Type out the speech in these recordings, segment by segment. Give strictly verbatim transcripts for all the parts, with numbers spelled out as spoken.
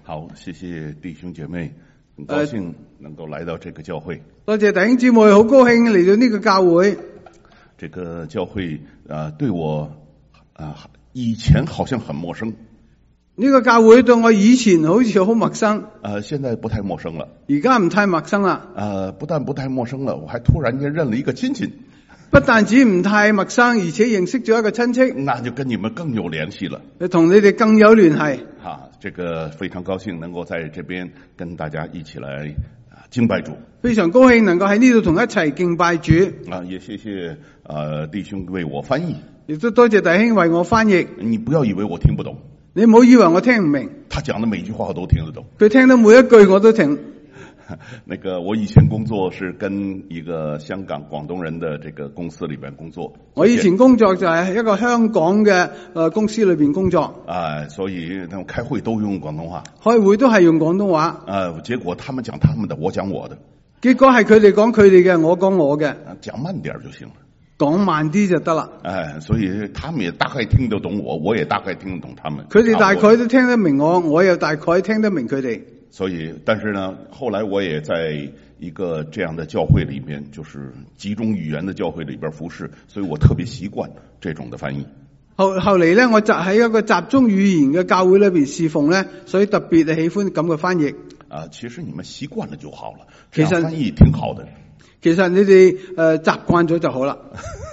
好，谢谢弟兄姐妹，很高興能夠來到這個教會。 多謝弟兄姊妹，好高興嚟到呢個教會。 這個教會啊、呃，對我啊、呃，以前好像很陌生。 呢個教會對我以前好似好陌生。 呃，現在不太陌生了。 而家唔太陌生啦。 呃，不但不太陌生了，我還突然間認了一個親戚。 不但止唔太陌生，而且認識咗一個親戚。 那就跟你們更有聯繫了。 同你哋更有聯繫。 啊，這個非常高興能夠在這邊跟大家一起來敬拜主。 非常高興能夠喺呢度同一齊敬拜主。 啊，也謝謝呃弟兄為我翻譯。 亦都多謝弟兄為我翻譯。 你不要以為我聽不懂。 你唔好以為我聽唔明。 他講的每句話我都聽得懂。 佢聽到每一句我都聽。 那個我以前工作是跟一個香港廣東人的這個公司裏邊工作。 我以前工作就係一個香港嘅誒公司裏邊工作。 啊，所以他們開會都用廣東話。 開會都係用廣東話。 啊，結果他們講他們的，我講我的。 結果係佢哋講佢哋嘅，我講我嘅。 講慢點就行了。 講慢啲就得啦。 哎，所以他們也大概聽得懂我，我也大概聽得懂他們。 佢哋大概都聽得明我，我又大概聽得明佢哋。 所以，但是呢，後來我也在一個這樣的教會裏面，就是集中語言的教會裏邊服侍，所以我特別習慣這種的翻譯。 後後嚟咧，我就喺一個集中語言嘅教會裏邊侍奉咧，所以特別喜歡咁嘅翻譯。 啊，其實你們習慣了就好了， 其實翻譯挺好的。 其實你哋誒習慣咗就好啦。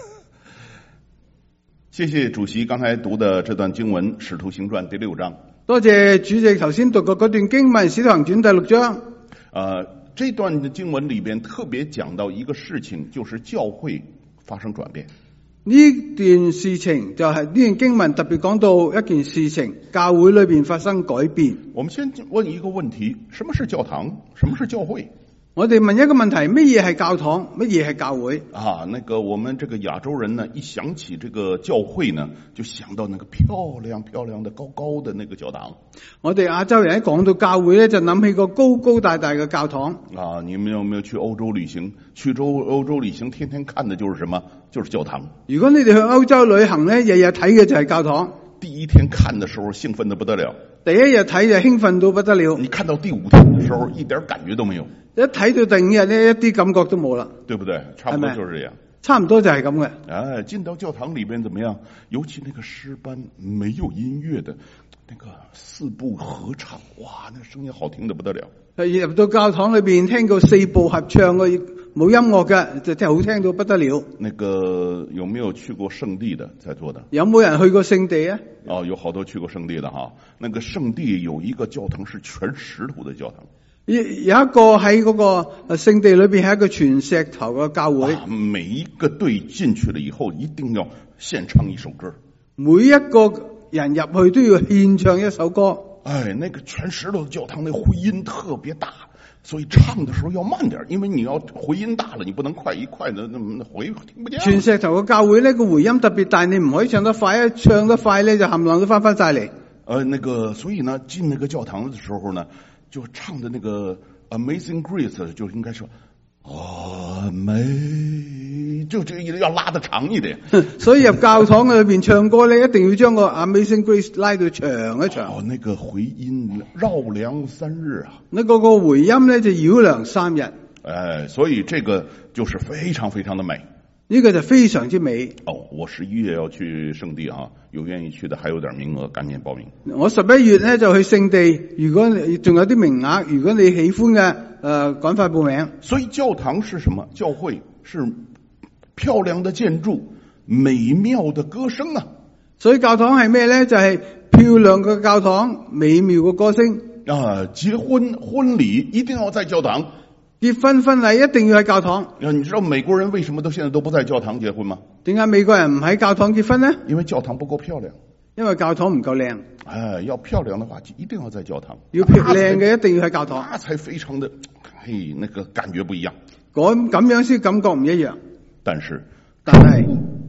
謝謝主席剛才讀的這段經文《使徒行傳》第六章。 多謝主席頭先讀過嗰段經文《使徒行傳》第六章。 呃，這段經文裏邊特別講到一個事情，就是教會發生轉變。 呢段事情就係呢段經文特別講到一件事情，教會裏邊發生改變。 我們先問一個問題：什麼是教堂？什麼是教會？ 我哋問一個問題，乜嘢係教堂，乜嘢係教會？ 啊，那個我們這個亞洲人呢，一想起這個教會呢，就想到那個漂亮漂亮的高高的那個教堂。 我哋亞洲人一講到教會咧，就諗起個高高大大嘅教堂。 啊，你們有沒有去歐洲旅行？去歐歐洲旅行，天天看的就是什麼？就是教堂。 如果你哋去歐洲旅行咧，日日睇嘅就係教堂。 第一天看的時候興奮得不得了， 第一日睇就興奮到不得了。 你看到第五天的時候一點感覺都沒有。 一睇到第五日咧，一啲感覺都冇啦， 對不對？差不多就是這樣。 差唔多就係咁嘅。 哎，進到教堂裏邊怎麼樣？尤其那個詩班沒有音樂的，那個四部合唱，哇，那個聲音好聽得不得了。 入到教堂裏邊聽到四部合唱嘅冇音樂嘅，就真係好聽到不得了。 那個有沒有去過聖地的在座的？ 有冇人去過聖地啊？ 哦，有好多去過聖地的哈。那個聖地有一個教堂是全石頭的教堂。 有一個喺嗰個聖地裏邊係一個全石頭嘅教會。 啊，每一個隊進去了以後，一定要獻唱一首歌。 每一個人入去都要獻唱一首歌。 哎，那個全石頭的教堂，那個回音特別大，所以唱的時候要慢點，因為你要回音大了，你不能快一快的那麼回聽不見。 全石頭嘅教會呢個回音特別大，你唔可以唱得快，一唱得快咧就冚唪唥都翻翻晒嚟。呃， 那個所以呢，進那個教堂的時候呢，就唱的那個 Amazing Grace 就應該說啊美，就這個要拉得長一點。 所以入教堂裏邊唱歌咧，一定要將個 Amazing Grace 拉到長一長。 哦，那個回音繞梁三日啊！ 那個個回音咧就繞梁三日。 哎，所以這個就是非常非常的美。 呢個就非常之美。 哦，我十一月要去聖地啊，有願意去的還有點名額，趕緊報名。 我十一月咧就去聖地，如果你仲有啲名額，如果你喜歡嘅，誒，趕快報名。 所以教堂是什麼？教會是漂亮的建築，美妙的歌聲啊！ 所以教堂係咩咧？就係漂亮嘅教堂，美妙嘅歌聲。 啊，結婚婚禮一定要在教堂。 結婚婚禮一定要喺教堂。 你知道美國人為什麼都現在都不在教堂結婚嗎？ 點解美國人唔喺教堂結婚呢？ 因為教堂不夠漂亮。 因為教堂唔夠靚。 哎，要漂亮的話，一定要在教堂。 要漂亮嘅一定要喺教堂， 那才非常的，嘿，那個感覺不一樣。 咁咁樣先感覺唔一樣。 但是， 但係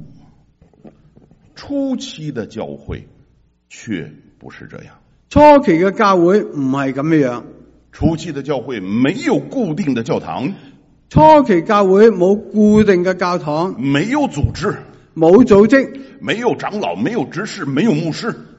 初期的教會卻不是這樣。 初期嘅教會唔係咁樣。 初期的教會沒有固定的教堂， 初期教會冇固定嘅教堂， 沒有組織， 冇組織， 沒有長老，沒有執事，沒有牧師，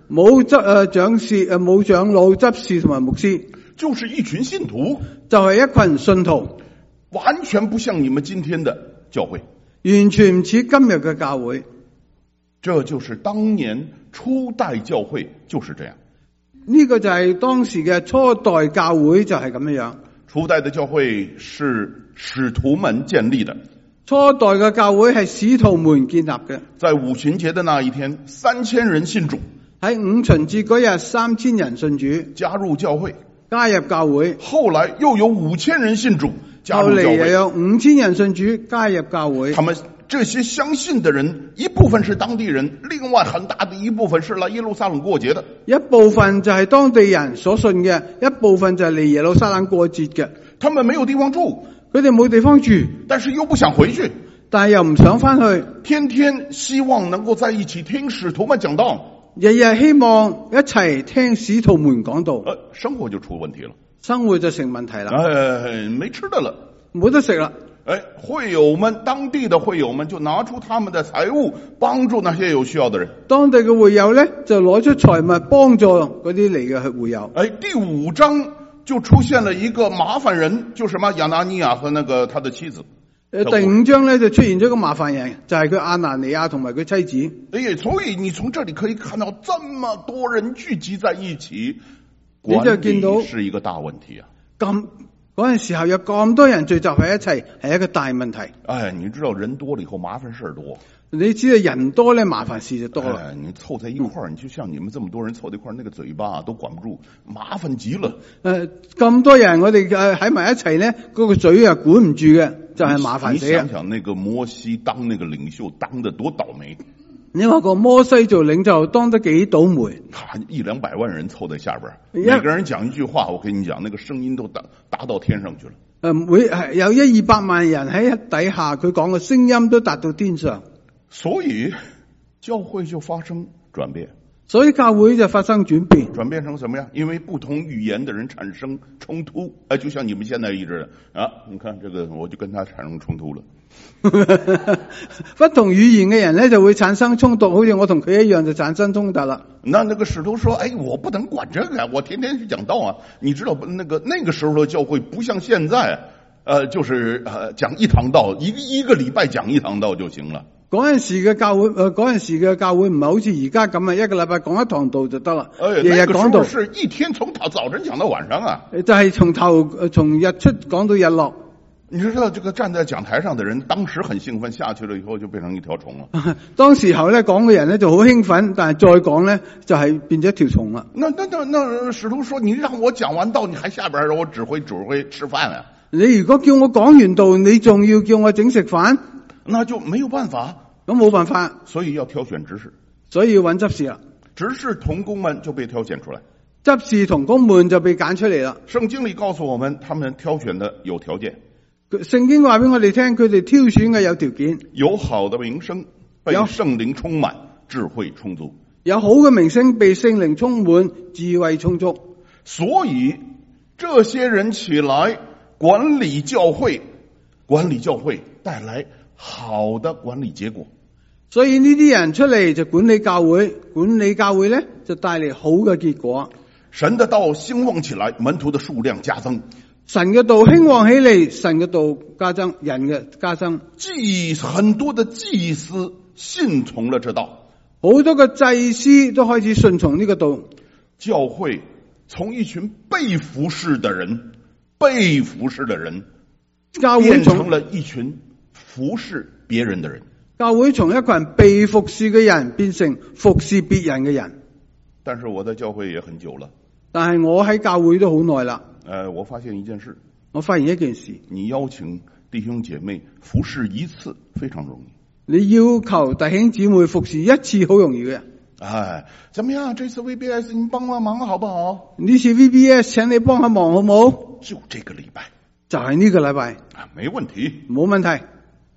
冇執誒長士誒冇長老、執事同埋牧師， 就是一群信徒， 就係一群信徒， 完全不像你們今天的教會。 完全唔似今日嘅教會。 這就是當年初代教會就是這樣。 呢個就係當時嘅初代教會就係咁樣樣。 初代的教會是使徒們建立的。 初代嘅教會係使徒們建立嘅。 在五旬節的那一天，三千人信主。 喺五旬節嗰日，三千人信主， 加入教會， 加入教會。 後來又有五千人信主，加後入教會。 嚟又有五千人信主，加入教會。 他們這些相信的人，一部分是當地人，另外很大的一部分是來耶路撒冷過節的。 一部分就係當地人所信嘅，一部分就係嚟耶路撒冷過節嘅。 他們沒有地方住， 佢哋冇地方住， 但是又不想回去， 但係又唔想翻去， 天天希望能夠在一起聽使徒們講道， 日日希望一齊聽使徒們講道。 呃，生活就出問題了， 生活就成問題啦， 哎，沒吃的了， 冇得食啦。 哎，會友們，當地的會友們就拿出他們的財物，幫助那些有需要的人。 當地嘅會友咧就攞出財物幫助嗰啲嚟嘅會友。 哎，第五章就出現了一個麻煩人，就什麼亞拿尼亞和那個他的妻子。 誒，第五章咧就出現咗個麻煩人，就係佢亞拿尼亞同埋佢妻子。 哎，所以你從這裏可以看到這麼多人聚集在一起， 你就見到管理是一個大問題啊。 咁嗰陣時候有咁多人聚集喺一齊，係一個大問題。 哎，你知道人多了以後麻煩事多。 你知道人多咧，麻煩事就多啦。 哎，你湊在一塊兒，你就像你們這麼多人湊在一塊兒，那個嘴巴都管不住，麻煩極了。 誒、呃，咁多人我哋誒喺埋一齊咧，嗰、那個嘴啊管唔住嘅，就係、是、麻煩死啊！ 你想想那個摩西當那個領袖當得多倒霉。 你話個摩西做領袖當得幾倒霉？ 他一兩百萬人湊在下邊， 一每個人講一句話，我跟你講，那個聲音都達達到天上去了。 誒，每係有一二百萬人喺底下，佢講嘅聲音都達到天上， 所以教會就發生轉變。 所以教會就發生轉變。 轉變成什麼呀？因為不同語言的人產生衝突，哎，就像你們現在一直啊，你看這個，我就跟他產生衝突了。 不同語言嘅人咧就會產生衝突，好似我同佢一樣就產生衝突啦。 那那個使徒說：“哎，我不能管這個呀，我天天去講道啊。你知道那個那個時候的教會不像現在，呃，就是呃講一堂道，一個一個禮拜講一堂道就行了。 嗰陣時嘅教會，誒，嗰陣時嘅教會唔係好似而家咁啊，一個禮拜講一堂道就得啦。 哎， 日日講道， 那個時候是一天從早早晨講到晚上啊， 就係從頭誒從日出講到日落。 你知道這個站在講台上的人，當時很興奮，下去了以後就變成一條蟲了。 當時候咧講嘅人咧就好興奮，但係再講咧就係變咗一條蟲啦。 那那那那使徒說：你讓我講完道，你還下邊讓我指揮指揮吃飯啊？ 你如果叫我講完道，你仲要叫我整食飯， 那就沒有辦法。 咁冇辦法， 所以要挑選執事， 所以要揾執事啦。 執事同工們就被挑選出來， 執事同工們就被揀出嚟啦。 聖經裏告訴我們，他們挑選的有條件。 聖經話俾我哋聽，佢哋挑選嘅有條件， 有好的名聲，被聖靈充滿，智慧充足。 有好嘅名聲，被聖靈充滿，智慧充足。 所以這些人起來管理教會，管理教會帶來好的管理結果。 所以呢啲人出嚟就管理教會，管理教會咧就帶嚟好嘅結果。 神的道興旺起來，門徒的數量加增。 神嘅道興旺起嚟，神嘅道加增，人嘅加增。 祭很多的祭司信從了這道， 好多嘅祭司都開始順從呢個道。 教會從一群被服侍的人，被服侍的人， 教會變成了一群服侍別人的人。 教會從一群被服侍嘅人變成服侍別人嘅人。 但是我在教會也很久了， 但係我喺教會都好耐啦。 呃，我發現一件事， 我發現一件事， 你邀請弟兄姐妹服侍一次非常容易。 你要求弟兄姊妹服侍一次好容易嘅。 哎，怎麼樣？這次 V B S 你幫幫忙好不好？ 呢次 V B S 請你幫下忙好唔好？ 就這個禮拜， 就係呢個禮拜啊，沒問題， 冇問題。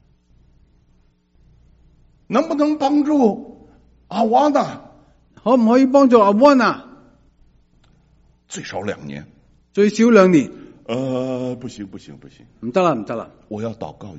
能不能幫助阿瓦呢？ 可唔可以幫助阿溫啊？ 最少兩年， 最少兩年。 呃，不行不行不行， 唔得啦唔得啦， 我要禱告一下。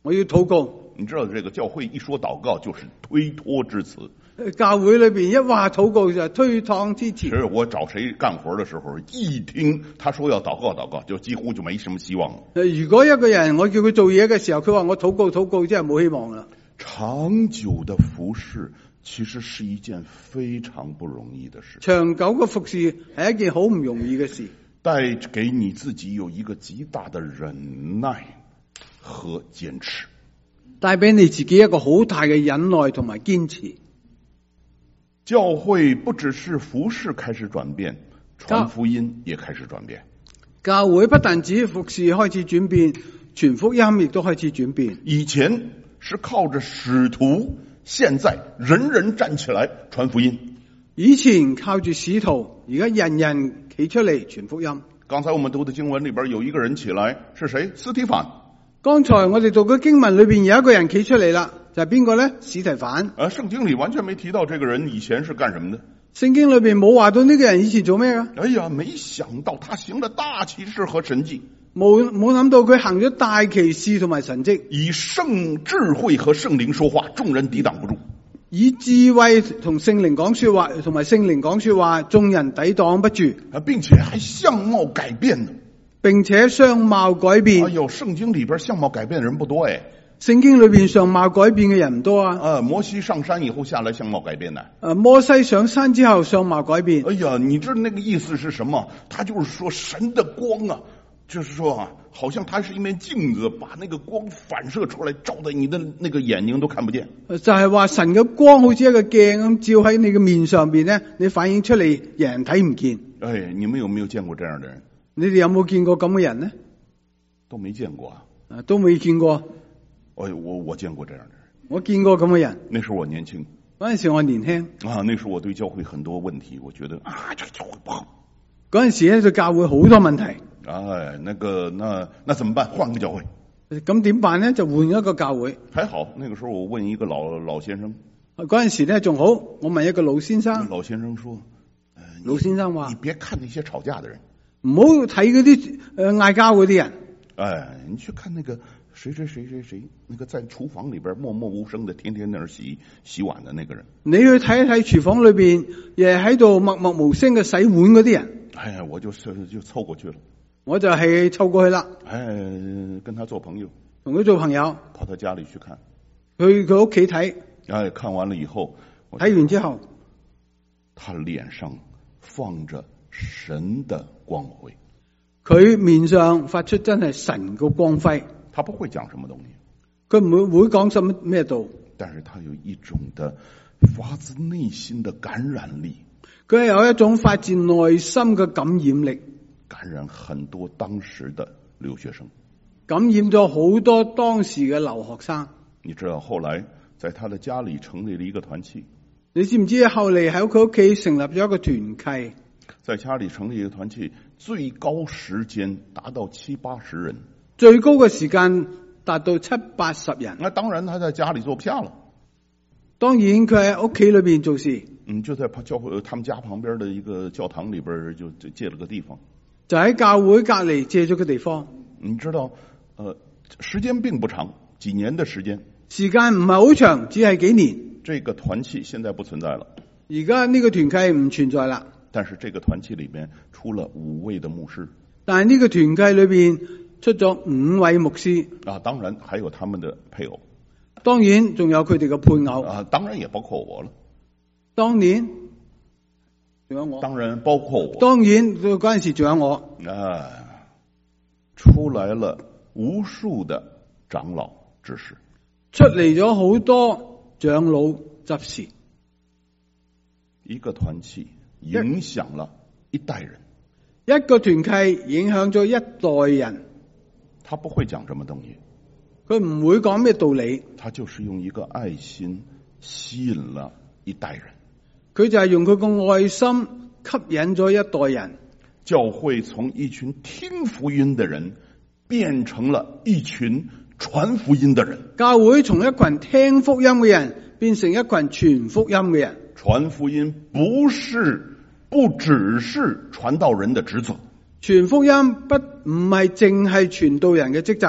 我要禱告。 你知道这个教会一说祷告就是推脱之詞。 教會裏邊一話禱告就係推搪之詞。 其實我找誰幹活的時候，一聽他說要禱告禱告，就幾乎就沒什麼希望了。 如果一個人我叫佢做嘢嘅時候，佢話我禱告禱告，真係冇希望啦。 長久的服侍其實是一件非常不容易的事。 長久嘅服侍係一件好唔容易嘅事， 帶給你自己有一個極大的忍耐和堅持， 帶俾你自己一個好大嘅忍耐同埋堅持。 教會不只是服侍開始轉變，傳福音也開始轉變。 教會不但止服侍開始轉變，傳福音亦都開始轉變。 以前是靠着使徒，現在人人站起來傳福音。 以前靠住使徒，而家人人企出嚟傳福音。 剛才我們讀的經文裏邊有一個人起來，是誰？司提反。 剛才我哋讀嘅經文裏邊有一個人企出嚟啦，就係邊個呢？司提反。 啊，聖經裏完全沒提到這個人以前是幹什麼的。 聖經裏邊冇話到呢個人以前做咩㗎？ 哎呀，沒想到他行了大奇事和神蹟。 冇冇諗到佢行咗大奇事同埋神蹟， 以聖智慧和聖靈說話，眾人抵擋不住。 以智慧同聖靈講說話，同埋聖靈講說話，眾人抵擋不住， 啊，並且還相貌改變呢， 並且相貌改變。 哎呦，聖經裏邊相貌改變的人不多哎。 聖經裏邊相貌改變嘅人唔多啊。 啊，摩西上山以後下來相貌改變呢。 誒，摩西上山之後相貌改變。 哎呀，你知道那個意思是什麼？他就是說神的光啊，就是說啊，好像它是一面鏡子，把那個光反射出來，照在你的那個眼睛都看不見。 就係話神嘅光好似一個鏡咁照喺你嘅面上邊咧，你反映出嚟，人人睇唔見。 哎，你們有沒有見過這樣的人？ 你哋有冇見過咁嘅人呢？ 都沒見過啊。 啊，都未見過。 哎，我我見過這樣的人。 我見過咁嘅人。 那時候我年輕。 嗰陣時我年輕。 啊，那時候我對教會很多問題，我覺得啊，這個教會不好。 嗰陣時咧，對教會好多問題。 哎，那個，那那怎麼辦？換個教會。 咁點辦呢？就換一個教會。 還好，那個時候我問一個老老先生。 嗰陣時咧仲好，我問一個老先生。 老先生說：呃、 老先生話： 你別看那些吵架的人， 唔好睇嗰啲誒嗌交嗰啲人。 哎，你去看那個誰誰誰誰誰，那個在廚房裏邊默默無聲的，天天在那洗洗碗的那個人。你去睇一睇廚房裏邊，亦係喺度默默無聲嘅洗碗嗰啲人。哎呀，我就就湊過去了。我就係湊過去啦。哎，跟他做朋友，同佢做朋友，跑他家裏去看，去佢屋企睇。哎，看完了以後，睇完之後，他臉上放着神的光輝，佢面上發出真係神個光輝。他不會講什麼東西，佢唔會會講什麼咩道，但是他有一種的發自內心的感染力，佢係有一種發自內心嘅感染力，感染很多當時的留學生，感染咗好多當時嘅留學生。你知道後來在他的家裏成立了一個團契，你知唔知後嚟喺佢屋企成立咗一個團契？在家裏成立一個團契，最高時間達到七八十人，最高嘅時間達到七八十人。那當然他在家裏坐不下了，當然佢喺屋企裏邊做事，嗯，就在教會他們家旁邊的一個教堂裏邊就借了個地方，就喺教會隔籬借咗個地方。你知道，呃，時間並不長，幾年的時間。時間唔係好長，只係幾年。這個團契現在不存在了，而家呢個團契唔存在啦。但是這個團契裏面出了五位的牧師，但係呢個團契裏邊出咗五位牧師啊，當然還有他們的配偶，當然仲有佢哋嘅配偶啊，當然也包括我了，當然仲有我，當然包括我，當然嗰陣時仲有我啊，出來了無數的長老執事。出嚟咗好多長老執事，一個團契影響了一代人，一個團契影響咗一代人。他不會講什麼東西，佢唔會講咩道理，他就是用一個愛心吸引了一代人，佢就係用佢個愛心吸引咗一代人。教會從一群聽福音的人變成了一群傳福音的人，教會從一群聽福音嘅人變成一群傳福音嘅人。傳福音不是不只是傳道人的職責，傳福音不唔係淨係傳道人嘅職責，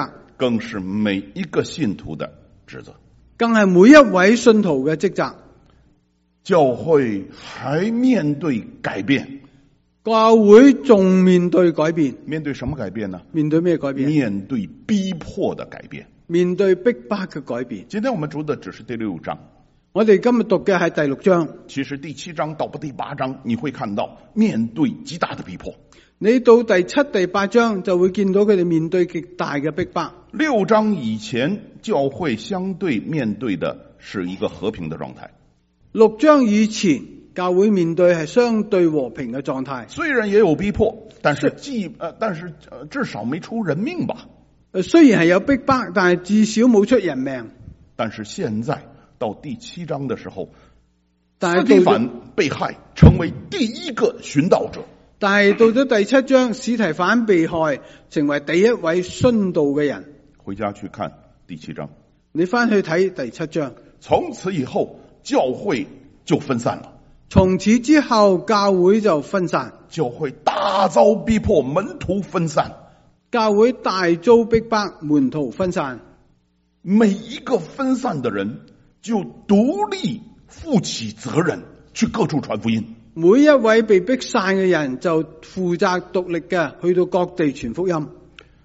更是每一個信徒的職責。 更係每一位信徒嘅職責。 教會還面對改變， 教會仲面對改變。 面對什麼改變呢？ 面對咩改變？ 面對逼迫的改變。 面對逼迫嘅改變。 今天我們讀的只是第六章， 我哋今日讀嘅係第六章。 其實第七章到第八章，你會看到面對極大的逼迫。 你到第七、第八章就會見到佢哋面對極大嘅逼迫。 六章以前，教會相對面對的是一個和平的狀態。 六章以前，教會面對係相對和平嘅狀態。 雖然也有逼迫，但是既呃，但是呃，至少沒出人命吧。 誒，雖然係有逼迫，但係至少冇出人命。 但是現在到第七章的時候， 但司提反被害，成為第一個殉道者。 但係到咗第七章，司提反被害，成為第一位殉道嘅人。 回家去看第七章， 你翻去睇第七章。 從此以後，教會就分散了。 從此之後，教會就分散。 教會大遭逼迫，門徒分散。 教會大遭逼迫，門徒分散。 每一個分散的人就獨立負起責任，去各處傳福音。 每一位被逼散嘅人就負責獨立嘅去到各地傳福音。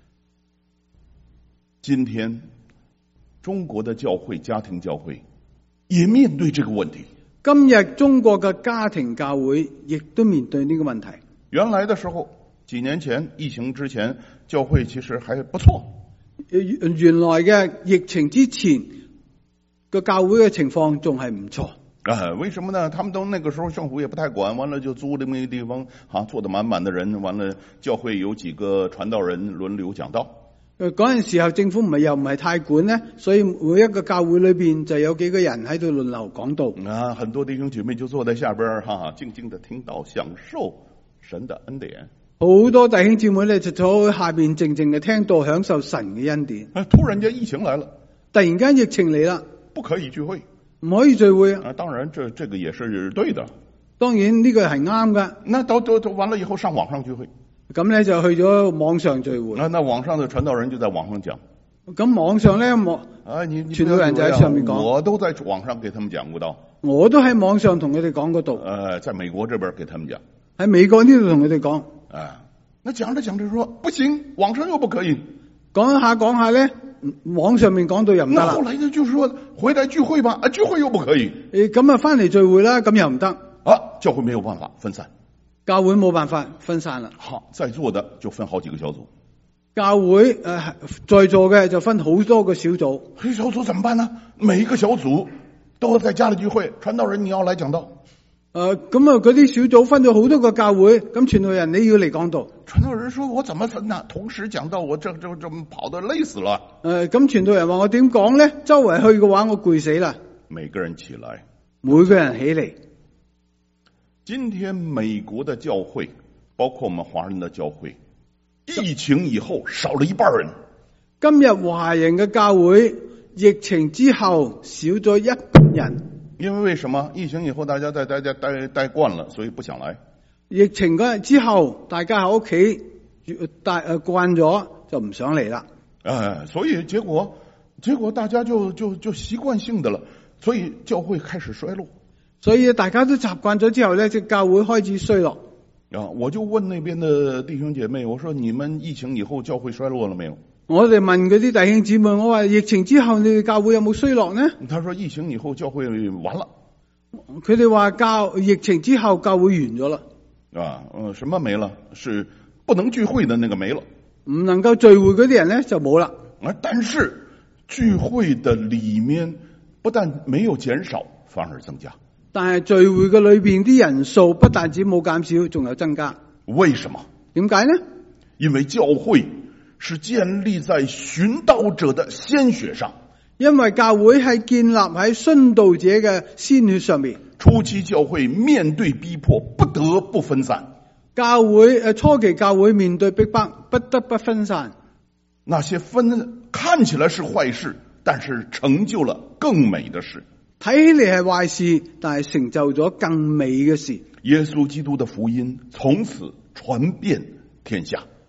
今天中國的教會，家庭教會也面對這個問題。 今日中國嘅家庭教會亦都面對呢個問題。 原來的時候，幾年前疫情之前，教會其實還不錯。 原來嘅疫情之前個教會嘅情況仲係唔錯。 啊，為什麼呢？他們都那個時候政府也不太管，完了就租這麼一個地方，啊，坐得滿滿的人，完了教會有幾個傳道人輪流講道。 誒，嗰陣時候政府唔係又唔係太管呢，所以每一個教會裏邊就有幾個人喺度輪流講道。 啊，很多弟兄姐妹就坐在下邊，哈、啊，靜靜的聽到，享受神的恩典。 好多弟兄姊妹咧就坐喺下邊靜靜嘅聽到，享受神嘅恩典。 啊，突然間疫情來了， 突然間疫情嚟啦， 不可以聚會， 唔可以聚會啊。 啊，當然這這個也是對的。 當然呢個係啱噶。 那都都都完了以後上網上聚會， 咁咧就去咗網上聚會。 那那網上的傳道人就在網上講。 咁網上咧網啊，你你傳道人就喺上面講， 我都在網上給他們講過道。 我都喺網上同佢哋講過道。 呃，在美國這邊給他們講。 喺美國呢度同佢哋講。 啊，那講着講着說不行，網上又不可以。 講下講下咧，網上面講到又唔得啦。 那後來呢，就是說回來聚會吧，啊，聚會又不可以。 誒，咁啊翻嚟聚會啦，咁又唔得。 啊，教會沒有辦法分散。 教會冇辦法分散啦。 好，在座的就分好幾個小組。 教會誒、呃，在座嘅就分好多個小組。 這小組怎麼辦呢？每一個小組都在家裏聚會，傳道人你要來講道。 誒，咁啊，嗰啲小組分咗好多個教會，咁傳道人你要嚟講道。 傳道人說：我怎麼分呢？同時講道，我這這這跑得累死了。 誒、呃，咁傳道人話我點講咧？周圍去嘅話，我攰死啦。 每個人起來， 每個人起嚟。 今天美國的教會，包括我們華人的教會，疫情以後少了一半人。 今日華人嘅教會疫情之後少咗一半人。 因為為什麼？疫情以後大家在大家待待慣了，所以不想來。 疫情嗰日之後，大家喺屋企大誒慣咗，就唔想嚟啦。 哎，所以結果結果大家就就就習慣性的了，所以教會開始衰落。 所以大家都習慣咗之後咧，即教會開始衰落。 啊，我就問那邊的弟兄姐妹，我說你們疫情以後教會衰落了沒有？ 我哋問嗰啲弟兄姊妹，我話疫情之後你哋教會有冇衰落呢？ 他說疫情以後教會完了。 佢哋話教疫情之後教會完咗啦。 啊，呃，什麼沒了？是不能聚會的那個沒了。 唔能夠聚會嗰啲人咧就冇啦。 啊，但是聚會的裏面不但沒有減少，反而增加。 但係聚會嘅裏邊啲人數不但止冇減少，仲有增加。 為什麼？ 點解呢？ 因為教會是建立在殉道者的鮮血上。 因為教會係建立喺殉道者嘅鮮血上面。 初期教會面對逼迫，不得不分散。 教會誒，初期教會面對逼迫，不得不分散。 那些分看起來是壞事，但是成就了更美的事。 睇起嚟係壞事，但係成就咗更美嘅事。 耶穌基督的福音從此傳遍天下。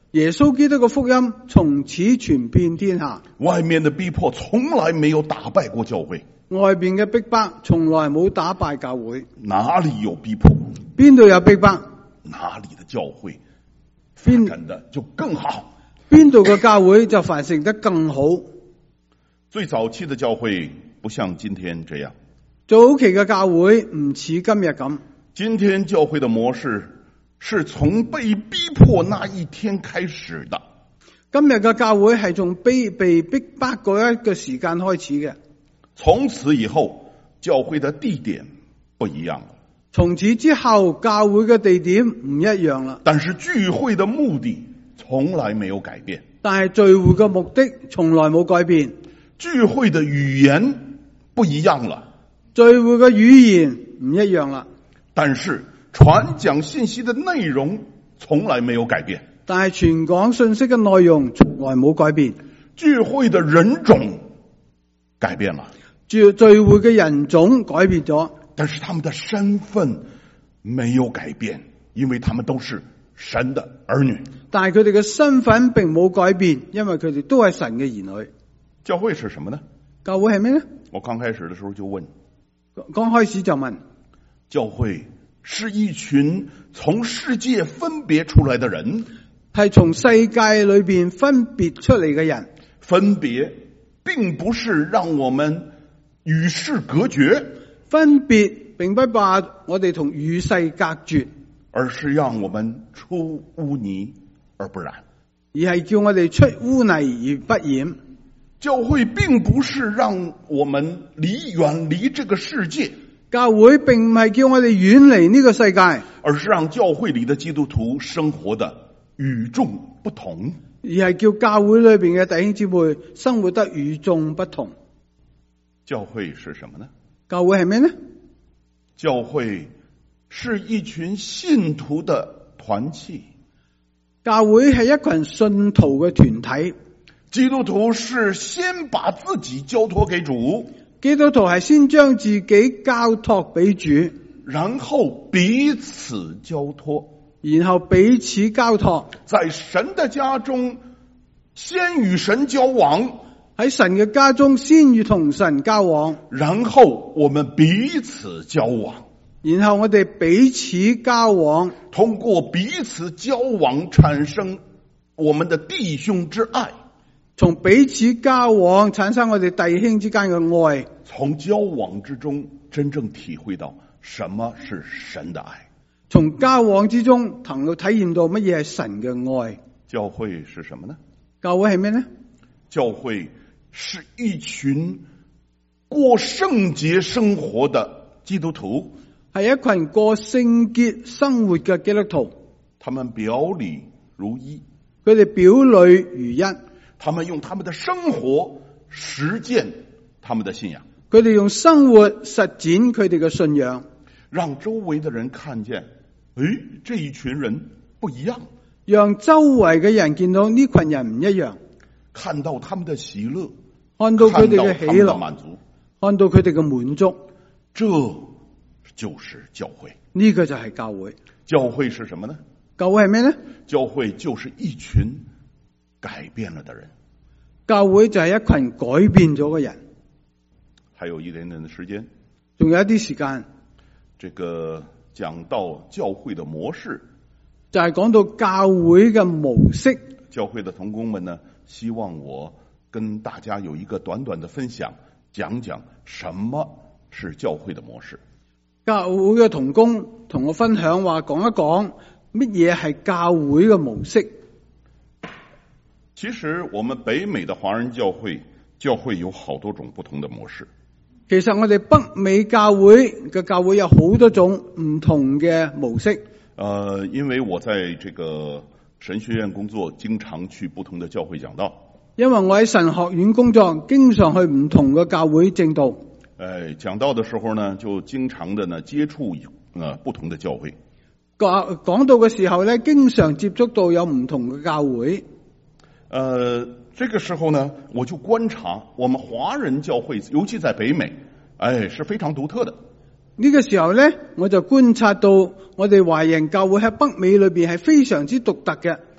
耶穌基督嘅福音從此傳遍天下， 外面的逼迫從來沒有打敗過教會。 外邊嘅逼迫從來冇打敗教會。 哪裡有逼迫， 邊度有逼迫， 哪裡的教會發展得就更好。 邊度嘅教會就繁盛得更好。 最早期的教會不像今天這樣， 早期嘅教會唔似今日咁。 今天教會的模式是從被逼迫那一天開始的。 今日嘅教會係從被被逼迫嗰一個時間開始嘅。 從此以後，教會的地點不一樣了。 從此之後，教會嘅地點唔一樣啦。 但是聚會的目的從來沒有改變。 但係聚會嘅目的從來冇改變。 聚會的語言不一樣了。 聚會嘅語言唔一樣啦。 但是傳講信息的內容從來沒有改變。 但係傳講信息嘅內容從來冇改變。 聚會的人種改變了。 聚聚會嘅人種改變咗， 但是他們的身份沒有改變，因為他們都是神的兒女。 但係佢哋嘅身份並冇改變，因為佢哋都係神嘅兒女。 教會是什麼呢？ 教會係咩呢？ 我剛開始的時候就問， 剛開始就問， 教會是一群從世界分別出來的人， 係從世界裏邊分別出嚟嘅人。 分別並不是讓我們與世隔絕， 分別並不把我哋同與世隔絕， 而是讓我們出污泥而不染， 而係叫我哋出污泥而不染。 教會並不是讓我們離遠離這個世界， 教會並唔係叫我哋遠離呢個世界， 而是讓教會裏的基督徒生活的與眾不同， 而係叫教會裏邊嘅弟兄姊妹生活得與眾不同。 教會是什麼呢？ 教會係咩呢？ 教會是一群信徒的團契。 教會係一群信徒嘅團體。 基督徒是先把自己交託給主， 基督徒係先將自己交託俾主， 然後彼此交託， 然後彼此交託， 在神的家中先與神交往， 喺神嘅家中先與同神交往， 然後我們彼此交往， 然後我哋彼此交往， 通過彼此交往產生我們的弟兄之愛， 從彼此交往產生我哋弟兄之間嘅愛， 從交往之中真正體會到什麼是神的愛， 從交往之中能夠體驗到乜嘢係神嘅愛。 教會是什麼呢？ 教會係咩呢？ 教會是一群過聖潔生活的基督徒， 係一群過聖潔生活嘅基督徒。 他們表裏如一， 佢哋表裏如一， 他們用他們的生活實踐他們的信仰， 佢哋用生活實踐佢哋嘅信仰， 讓周圍的人看見，誒，這一群人不一樣， 讓周圍嘅人見到呢群人唔一樣， 看到他們的喜樂， 看到佢哋嘅喜樂， 滿足， 看到佢哋嘅滿足， 這就是教會。 呢個就係教會。 教會是什麼呢？ 教會係咩呢？ 教會就是一群改變了的人。 教會就係一群改變咗嘅人。 還有一點點的時間， 仲有一啲時間， 這個講到教會的模式， 就係講到教會嘅模式。 教會的同工們呢，希望我跟大家有一個短短的分享，講講什麼是教會的模式。 教會嘅同工同我分享話，講一講乜嘢係教會嘅模式。 其實我們北美的華人教會，教會有好多種不同的模式。 其實我哋北美教會嘅教會有好多種唔同嘅模式。 呃，因為我在這個神學院工作，經常去不同的教會講道。 因為我喺神學院工作，經常去唔同嘅教會證道。 誒，講道的時候呢，就經常的呢接觸呃不同的教會。 講講道嘅時候呢，經常接觸到有唔同嘅教會。 呃，這個時候呢，我就觀察我們華人教會，尤其在北美，哎，是非常獨特的。 呢個時候呢，我就觀察到我哋華人教會喺北美裏邊係非常之獨特嘅。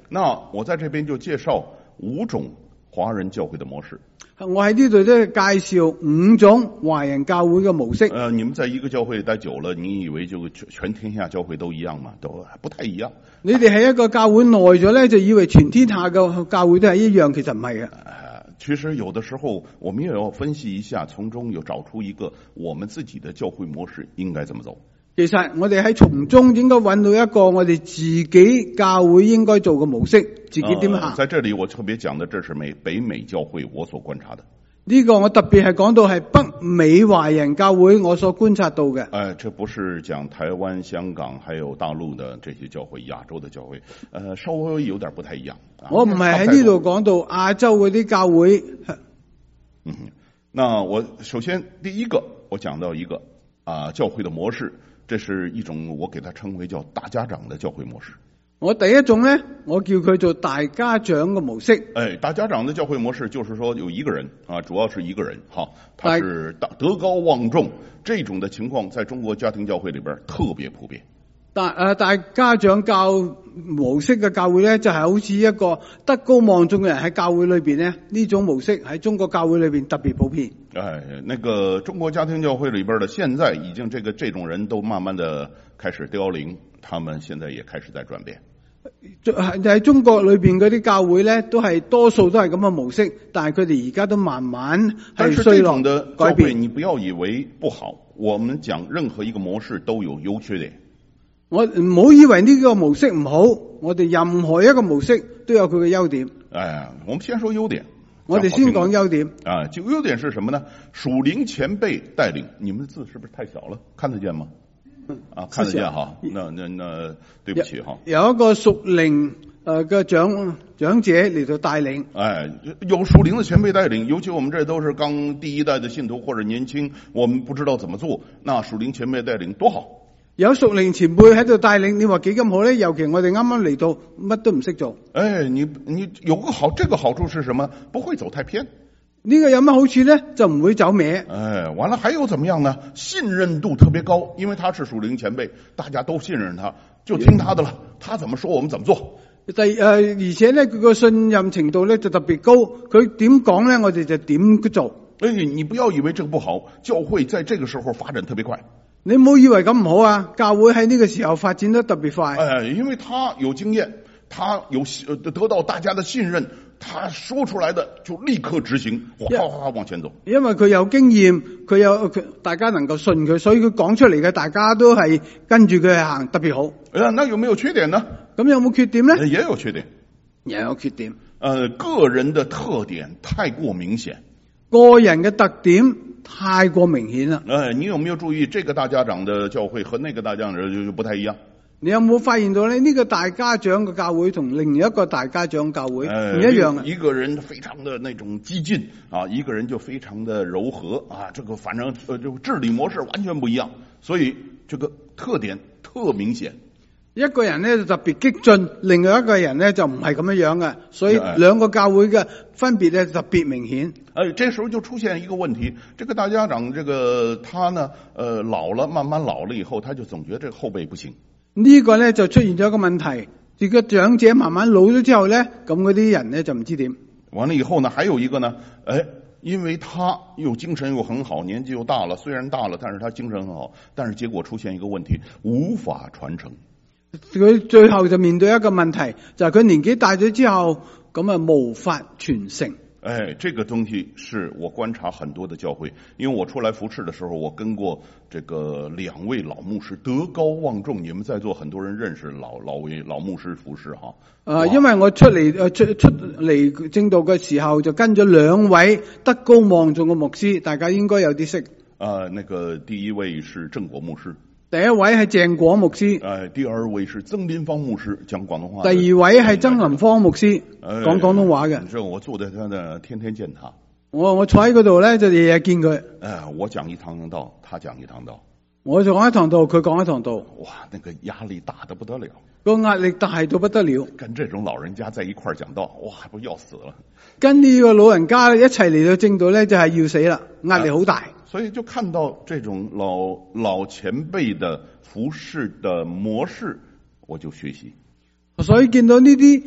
那我在这边就介绍五种華人教會的模式。 我喺呢度咧介紹五種華人教會嘅模式。 呃，你們在一個教會待久了，你以為就全天下教會都一樣嗎？都不太一樣。 你哋喺一個教會耐咗咧，就以為全天下嘅教會都係一樣，其實唔係嘅。 呃，其實有的時候我們也要分析一下，從中有找出一個我們自己的教會模式應該怎麼走。 其實我哋喺從中應該揾到一個我哋自己教會應該做嘅模式，自己點行。 呃，在這裡我特別講的，這是美北美教會我所觀察的。 呢個我特別係講到係北美華人教會我所觀察到嘅。 哎，這不是講台灣、香港還有大陸的這些教會，亞洲的教會，呃，稍微有點不太一樣。 我唔係喺呢度講到亞洲嗰啲教會。 嗯，那我首先第一個我講到一個啊教會的模式，這是一種我給它稱為叫大家長的教會模式。 我第一種呢，我叫佢做大家長嘅模式。 哎，大家長的教會模式就是說有一個人啊，主要是一個人，哈，他是大德高望重，這種的情況在中國家庭教會裏邊特別普遍。 大誒大家長教模式嘅教會咧，就係好似一個德高望重嘅人喺教會裏邊咧，呢種模式喺中國教會裏邊特別普遍。 哎，那個中國家庭教會裏邊的，現在已經這個這種人都慢慢的開始凋零，他們現在也開始在轉變。 喺中國裏邊嗰啲教會咧，都係多數都係咁嘅模式，但係佢哋而家都慢慢係衰落改變。 你不要以為不好，我們講任何一個模式都有優缺點。 我唔好以為呢個模式唔好，我哋任何一個模式都有佢嘅優點。 哎，我們先說優點。 我哋先講優點。 啊，就優點是什麼呢？屬靈前輩帶領。你們的字是不是太小了？看得見嗎？啊，看得見哈。那那那，對不起哈。 有一個屬靈誒嘅長長者嚟到帶領。 哎，有屬靈的前輩帶領，尤其我們這都是剛第一代的信徒或者年輕，我們不知道怎麼做，那屬靈前輩帶領多好。 有屬靈前輩喺度帶領，你話幾咁好咧？尤其我哋啱啱嚟到，乜都唔識做。 哎，你你有個好，這個好處是什麼？不會走太偏。 呢個有乜好處咧？就唔會走歪。 哎，完了還有怎麼樣呢？信任度特別高，因為他是屬靈前輩，大家都信任他，就聽他的了。他怎麼說，我們怎麼做。 第誒、呃，而且咧，佢個信任程度咧就特別高。佢點講咧，我哋就點做。 哎，你不要以為這個不好，教會在這個時候發展特別快。 你唔好以為咁唔好啊！教會喺呢個時候發展得特別快。 哎，因為他有經驗，他有得到大家的信任，他說出來的就立刻執行，嘩嘩嘩往前走。 因為佢有經驗，佢有佢大家能夠信佢，所以佢講出嚟嘅大家都係跟住佢行，特別好。 哎呀，那有沒有缺點呢？ 咁有冇缺點呢？ 也有缺點， 也有缺點。 呃，個人的特點太過明顯， 個人嘅特點太過明顯啦。 哎，你有沒有注意這個大家長的教會和那個大家長就就不太一樣？ 你有冇發現到呢？呢個大家長嘅教會同另一個大家長教會唔一樣啊！ 一個人非常的那種激進啊，一個人就非常的柔和啊，這個反正呃就治理模式完全不一樣，所以這個特點特明顯。 一個人呢就特別激進，另外一個人呢就唔係咁樣樣嘅，所以兩個教會嘅分別呢特別明顯。 哎，這時候就出現一個問題，這個大家長這個他呢，呃老了，慢慢老了以後，他就總覺得這個後輩不行。 呢個咧就出現咗一個問題，這個長者慢慢老咗之後咧，咁嗰啲人咧就唔知點。 完了以後呢，還有一個呢，哎，因為他又精神又很好，年紀又大了，雖然大了，但是他精神很好，但是結果出現一個問題，無法傳承。 佢最後就面對一個問題，就係佢年紀大咗之後，咁啊無法傳承。 哎，這個東西是我觀察很多的教會，因為我出來服侍的時候，我跟過這個兩位老牧師，德高望重，你們在座很多人認識老老位老牧師服侍哈。啊， 因為我出嚟誒出出嚟正道嘅時候，就跟咗兩位德高望重嘅牧師，大家應該有啲識。啊， 那個第一位是鄭國牧師。 第一位係鄭果牧師， 誒，第二位是曾林芳牧師，講廣東話。 第二位係曾林芳牧師，講廣東話嘅。 你知道我坐在他那，天天見他。 我我坐喺嗰度咧，就日日見佢。 誒，我講一堂道，他講一堂道。 我就講一堂道，佢講一堂道。 哇，那個壓力大得不得了。 個壓力大到不得了。 跟這種老人家在一塊講道，哇，不要死了。 跟呢個老人家一齊嚟到正道咧，就係要死啦，壓力好大。啊， 所以就看到這種老老前輩的服侍的模式，我就學習。 所以見到呢啲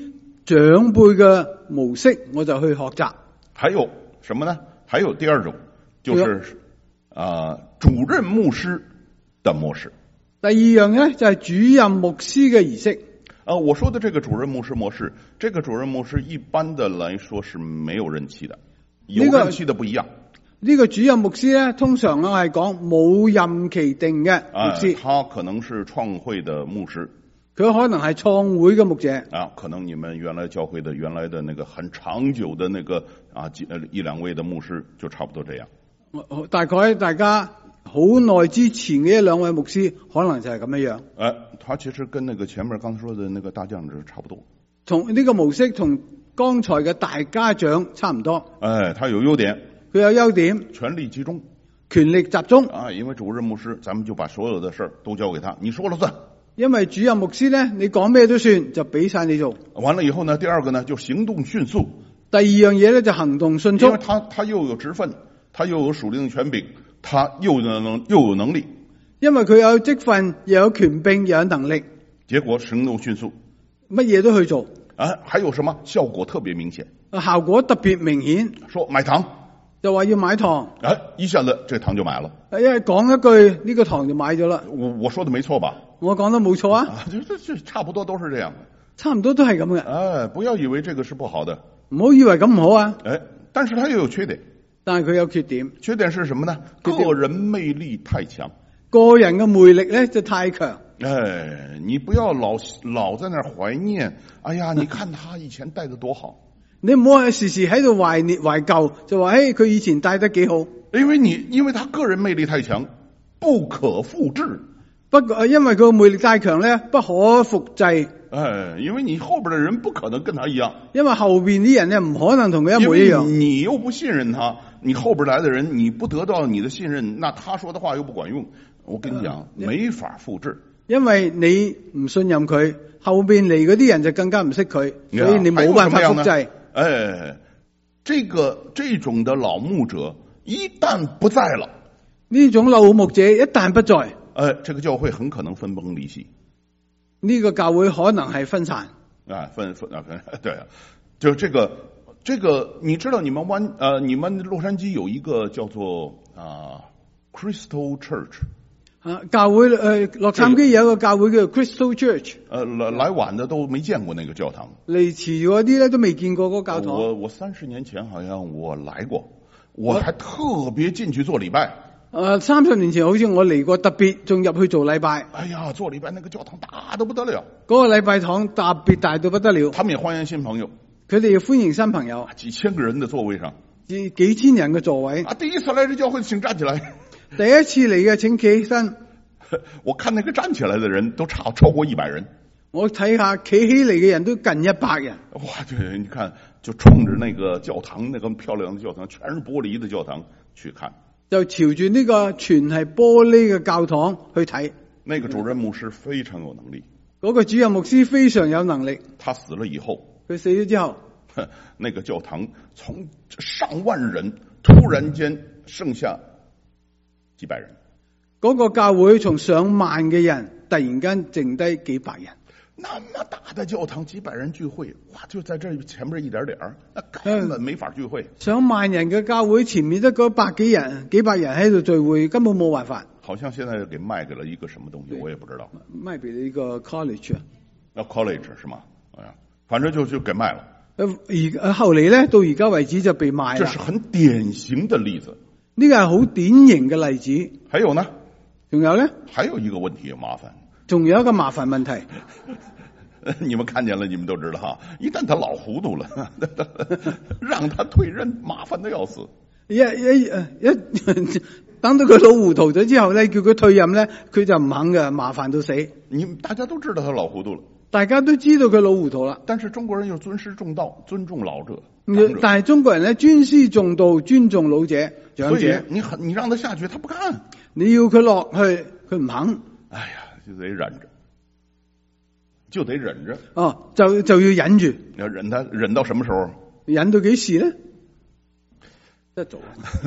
長輩嘅模式，我就去學習。 還有什麼呢？還有第二種，就是啊、呃，主任牧師的模式。 第二樣呢，就係主任牧師嘅儀式。 啊、呃，我說的這個主任牧師模式，這個主任牧師一般的來說是沒有任期的，有任期的不一樣。 呢個主任牧師咧，通常我係講冇任期定嘅牧師。 他可能是創會的牧師， 佢可能係創會嘅牧者。 啊，可能你們原來教會的原來的那個很長久的那個啊幾一兩位的牧師，就差不多這樣。 大概大家好耐之前嘅一兩位牧師，可能就係咁樣樣。 誒，他其實跟那個前面剛才說的那個大將差不多。 同呢個模式同剛才嘅大家長差唔多。 誒，他有優點。 佢有優點， 權力集中， 權力集中啊！因為主任牧師，咱們就把所有的事都交給他，你說了算。 因為主任牧師咧，你講咩都算，就俾晒你做。 完了以後呢，第二個呢就行動迅速。 第二樣嘢咧就行動迅速。 因為他他又有職分，他又有屬靈的權柄，他又能又有能力。 因為佢有職分，又有權柄，又有能力。 結果行動迅速， 乜嘢都去做。 啊，還有什麼效果特別明顯？ 效果特別明顯。 說買糖。 就話要買糖， 哎，一下子這糖就買了。 因為講一句呢個糖就買咗啦。 我我說的沒錯吧？ 我講得冇錯啊。 啊，這這這差不多都是這樣的。 差唔多都係咁嘅。 哎，不要以為這個是不好的。 唔好以為咁唔好啊。 哎，但是它又有缺點。 但係佢有缺點。缺點是什麼呢？個人魅力太強。 個人嘅魅力咧就太強。 哎，你不要老老在那兒懷念。哎呀，你看他以前帶得多好。 你唔好時時喺度懷念懷舊，就話誒佢以前帶得幾好。 因為你因為他個人魅力太強，不可複製。 不過因為佢個魅力太強咧，不可複製。 哎，因為你後邊的人不可能跟他一樣。 因為後邊啲人咧唔可能同佢一模一樣。 你又不信任他，你後邊來的人你不得到你的信任，那他說的話又不管用。我跟你講，嗯、沒法複製。 因為你唔信任佢，後邊嚟嗰啲人就更加唔識佢，所以你冇辦法複製。 哎，這個這種的老牧者一旦不在了， 呢種老牧者一旦不在， 哎，這個教會很可能分崩離析。 呢個教會可能係分散啊，分分啊分，對啊，就這個這個，你知道你們灣呃，你們洛杉磯有一個叫做啊 Crystal Church。 啊，教會誒、呃，洛杉磯有一個教會叫 Crystal Church。 呃，來來晚的都沒見過那個教堂。 嚟遲嗰啲咧都未見過嗰個教堂。 我我三十年前好像我來過，我還特別進去做禮拜。呃， 三十年前好似我嚟過，特別仲入去做禮拜。 哎呀，做禮拜那個教堂大得不得了。 嗰個禮拜堂特別大到不得了。 他們也歡迎新朋友。 佢哋要歡迎新朋友。 幾千個人的座位上。 幾幾千人嘅座位。 啊，第一次來這教會，請站起來。 第一次嚟嘅，請企起身。 我看那個站起來的人都超超過一百人。 我睇下企起嚟嘅人都近一百人。 哇，對，你看，就衝着那個教堂，那個漂亮的教堂，全是玻璃的教堂去看。 就朝住呢個全係玻璃嘅教堂去睇。 那個主任牧師非常有能力。 嗰個主任牧師非常有能力。 他死了以後， 佢死咗之後， 那個教堂從上萬人突然間剩下幾百人。 嗰個教會從上萬嘅人突然間剩低幾百人。 那麼大的教堂，幾百人聚會，哇，就在這前面一點點，那根本沒法聚會。 上萬人嘅教會前面得嗰百幾人、幾百人喺度聚會，根本冇辦法。 好像現在給賣給了一個什麼東西，我也不知道。 賣俾了一個 college 啊？ 那 college 是嗎？哎呀，反正就就給賣了。 而後嚟咧，到而家為止就被賣了。 這是很典型的例子。 呢個係好典型嘅例子。 還有呢？ 仲有咧？ 還有一個問題麻煩。 仲有一個麻煩問題。 你們看見了，你們都知道哈。一旦他老糊塗了，讓他退任，麻煩得要死。 一一一等到佢老糊塗咗之後咧，叫佢退任咧，佢就唔肯嘅，麻煩到死。 你大家都知道他老糊塗了， 大家都知道佢老糊塗啦。 但是中國人又尊師重道，尊重老者。 但係中國人咧尊師重道，尊重老者長者。 你很你讓他下去，他不幹。 你要佢落去，佢唔肯。 哎呀，就得忍着，就得忍着。 哦，就就要忍住。 要忍他，忍到什麼時候？ 忍到幾時咧？得做。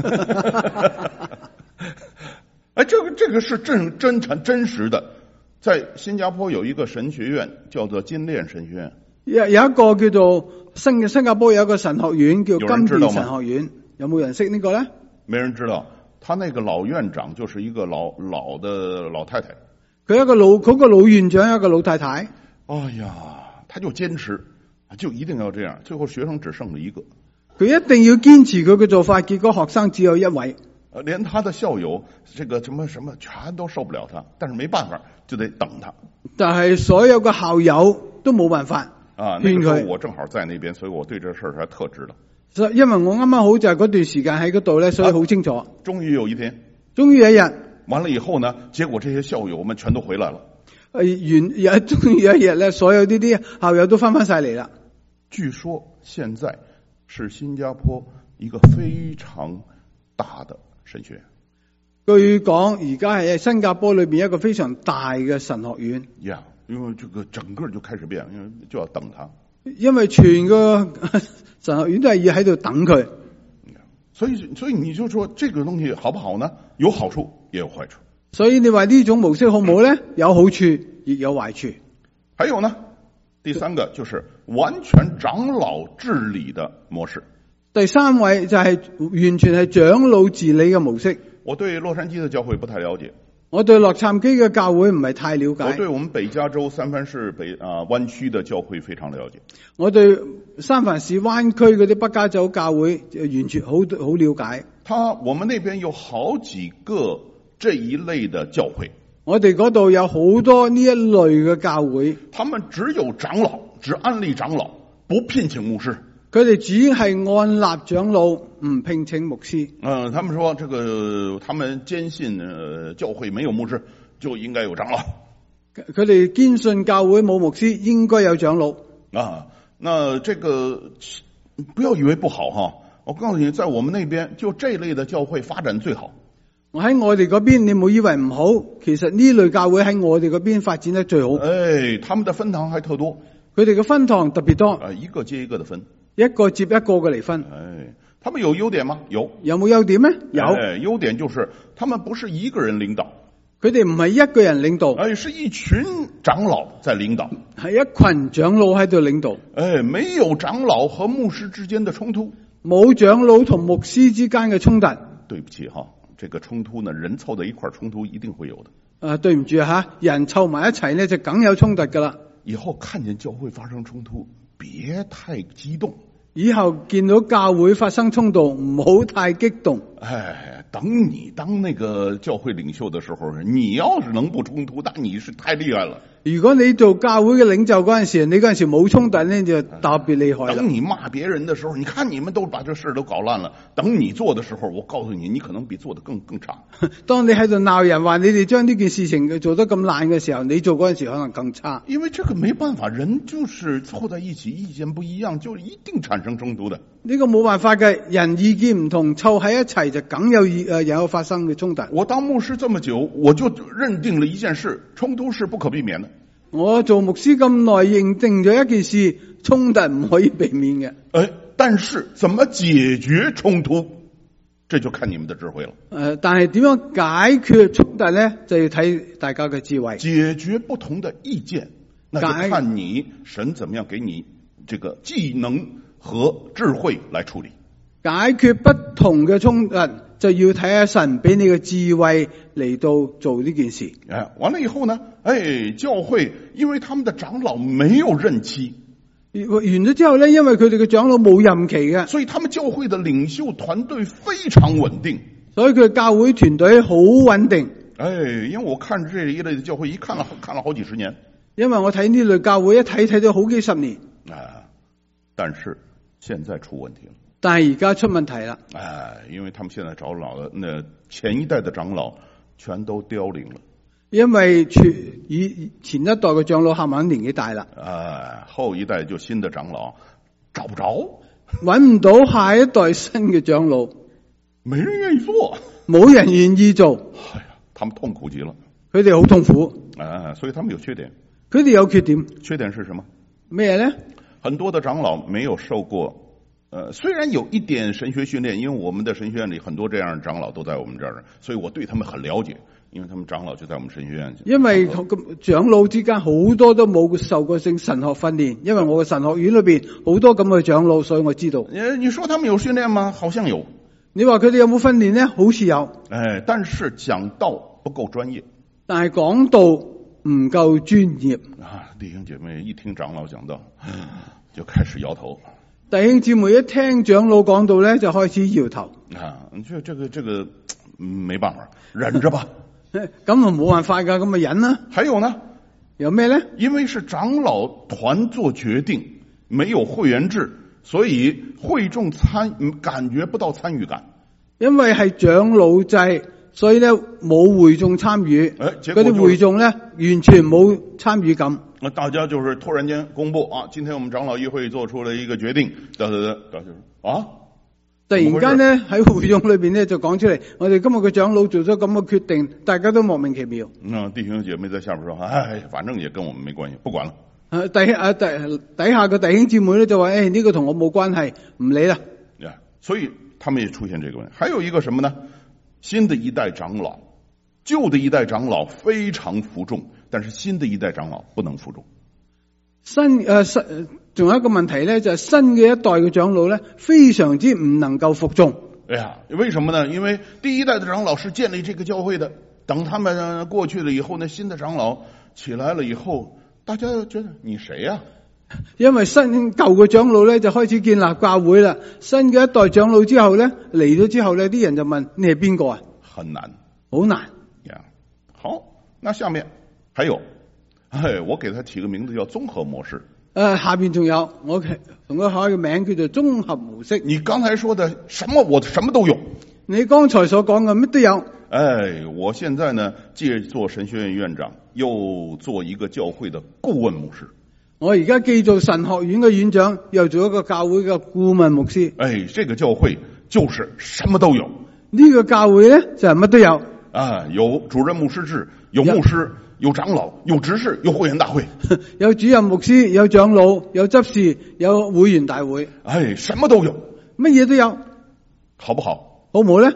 哎，這個這個是真真誠真實的。在新加坡有一個神學院，叫做金鏈神學院。 有有一個叫做新嘅新加坡有一個神學院叫有人金殿知道嗎？ 神學院，有冇人識呢個咧？ 没人知道。他那个老院长就是一个老老的老太太。 佢一個老嗰、個老院長，一個老太太。 哎呀，他就坚持，就一定要这样。最后学生只剩了一个， 佢一定要堅持佢嘅做法，結果學生只有一位。 呃，连他的校友这个什么什么全都受不了他，但是没办法，就得等他。 但係所有嘅校友都冇辦法啊，那勸个时候佢。 我正好在那边，所以我对这事儿还特知道。 所以因為我啱啱好就係嗰段時間喺嗰度咧，所以好清楚。 终于有一天， 終於有一日， 完了以后呢，结果这些校友們全都回來了。 誒完有終於有一日咧，所有呢啲校友都翻翻晒嚟啦。 據說現在是新加坡一個非常大的神學院。 據講而家係新加坡裏邊一個非常大嘅神學院。 呀、yeah, 因為這個整個就開始變，因為就要等他。 因為全個神學院都係要喺度等佢。 所以所以你就說這個東西好不好呢？有好處也有壞處。 所以你話呢種模式好唔好咧？有好處亦有壞處。 還有呢，第三個就是完全長老治理的模式。 第三位就係完全係長老治理嘅模式。 我對洛杉磯的教會不太了解。 我對洛杉磯嘅教會唔係太了解。 我對我們北加州三藩市北啊灣區的教會非常了解。 我對三藩市灣區嗰啲北加州教會完全好好了解。 他我們那邊有好幾個這一類的教會。 我哋嗰度有好多呢一類嘅教會。 他們只有長老，只安立長老，不聘請牧師。 佢哋只係按立長老，唔聘請牧師。 嗯、呃，他們說這個，他們堅信，呃，教會沒有牧師就應該有長老。 佢哋堅信教會冇牧師，應該有長老。 啊，那這個不要以為不好哈，我告訴你，在我們那邊就這類的教會發展最好。 我喺我哋嗰邊，你冇以為唔好，其實呢類教會喺我哋嗰邊發展得最好。 哎，他們的分堂還特多， 佢哋嘅分堂特別多， 啊，一個接一個的分， 一個接一個嘅嚟分。 哎，他們有優點嗎？有。 有冇優點呢？有。 哎，優點就是他們不是一個人領導， 佢哋唔係一個人領導， 哎，是一群長老在領導， 係一群長老喺度領導。 哎，沒有長老和牧師之間的衝突， 冇長老同牧師之間嘅衝突。 對不起哈，這個衝突呢，人湊在一塊兒衝突一定會有的。 啊，對唔住吓，人湊埋一齊呢，就梗有衝突噶啦。 以後看見教會發生衝突，別太激動。 以後見到教會發生衝突，唔好太激動。 哎，等你當那個教會領袖的時候，你要是能不衝突，那你是太厲害了。 如果你做教會嘅領袖嗰陣時，你嗰陣時冇衝突呢，就特別厲害啦。 等你罵別人的時候，你看你們都把這事都搞爛了。等你做的時候，我告訴你，你可能比做的更更差。 當你喺度鬧人話你哋將呢件事情做得咁爛嘅時候，你做嗰陣時可能更差。 因為這個沒辦法，人就是湊在一起，意見不一樣，就一定產生衝突的。 呢個冇辦法嘅，人意見唔同，湊喺一齊就梗有誒有發生嘅衝突。 我當牧師這麼久，我就認定了一件事，衝突是不可避免的。 我做牧師咁耐，認定咗一件事，衝突唔可以避免嘅。 哎，但是怎麼解決衝突，這就看你們的智慧了。 誒、呃，但係點樣解決衝突咧，就要睇大家嘅智慧。 解決不同的意見，那就看你神怎麼樣給你這個技能和智慧來處理。 解決不同嘅衝突，就要睇下神俾你嘅智慧嚟到做呢件事。 哎，完了以後呢，哎，教會因為他們的長老沒有任期， 完咗之後咧，因為佢哋嘅長老冇任期嘅， 所以他們教會的領袖團隊非常穩定。 所以佢教會團隊好穩定。 哎，因為我看這一類的教會，一看了看了好幾十年。 因為我睇呢類教會一睇睇到好幾十年。 啊，但是現在出問題了。 但係而家出問題啦。 哎，因為他們現在長老的那前一代的長老全都凋零了。 因為全以前一代嘅長老慢慢年紀大啦。 哎，後一代就新的長老找不着， 揾唔到下一代新嘅長老， 沒人願意做， 冇人願意做。 哎呀，他們痛苦極了。 佢哋好痛苦。 哎，所以他們有缺點。 佢哋有缺點。 缺點是什麼？ 咩呢？ 很多的長老沒有受過。呃，雖然有一點神學訓練，因為我們的神學院裏很多這樣的長老都在我們這兒，所以我對他們很了解。 因为他们长老就在我們神學院。 因為長老之間好多都冇受過聖神學訓練，因為我嘅神學院裏邊好多咁嘅長老，所以我知道。 你你說他們有訓練嗎？好像有。 你話佢哋有冇訓練呢？好似有。 哎，但是講道不夠專業。 但係講道唔夠專業。 啊，弟兄姐妹一聽長老講道，就開始搖頭。 弟兄姊妹一聽長老講道咧，就開始搖頭。 啊，這這個這個沒辦法，忍着吧。 咁啊冇辦法噶，咁咪忍啦。 還有呢？ 有咩咧？ 因為是長老團做決定，沒有會員制，所以會眾參感覺不到參與感。 因為係長老制，所以咧冇會眾參與。誒，嗰啲會眾咧完全冇參與感。 大家就是突然間公布啊，今天我們長老議會做出了一個決定，得得得，得就是啊。 突然間咧喺會眾裏邊咧就講出嚟，我哋今日嘅長老做咗咁嘅決定，大家都莫名其妙。 嗯，弟兄姐妹在下面說，唉，反正也跟我們沒關係，不管了。 啊，底啊底底下嘅弟兄姊妹咧就話，誒，呢個同我冇關係，唔理啦。 呀，所以他們也出現這個問題。還有一個什麼呢？新的一代長老，舊的一代長老非常服眾，但是新的一代長老不能服眾。 新誒新，仲有一個問題咧，就係新嘅一代嘅長老咧，非常之唔能夠服眾。 哎呀，為什麼呢？因為第一代的長老是建立這個教會的，等他們過去了以後呢，新的長老起來了以後，大家覺得你誰呀？ 因為新舊嘅長老咧就開始建立教會啦，新嘅一代長老之後咧嚟咗之後咧，啲人就問你係邊個啊？ 很難， 好難呀。好，那下面還有，哎，我給他起個名字叫綜合模式。 誒、呃，下邊仲有，我同佢開個名叫做綜合模式。 你剛才說的什麼？我什麼都有。你剛才所講嘅乜都有。 哎，我現在呢，既做神學院院長，又做一個教會的顧問牧師。 我而家既做神學院嘅院長，又做一個教會嘅顧問牧師。 哎，這個教會就是什麼都有。 呢個教會咧就係乜都有。 啊，有主任牧師制，有牧師，有長老，有執事，有會員大會。 有主任牧師，有長老，有執事，有會員大會。 哎，什麼都有， 乜嘢都有， 好不好？ 好唔好咧？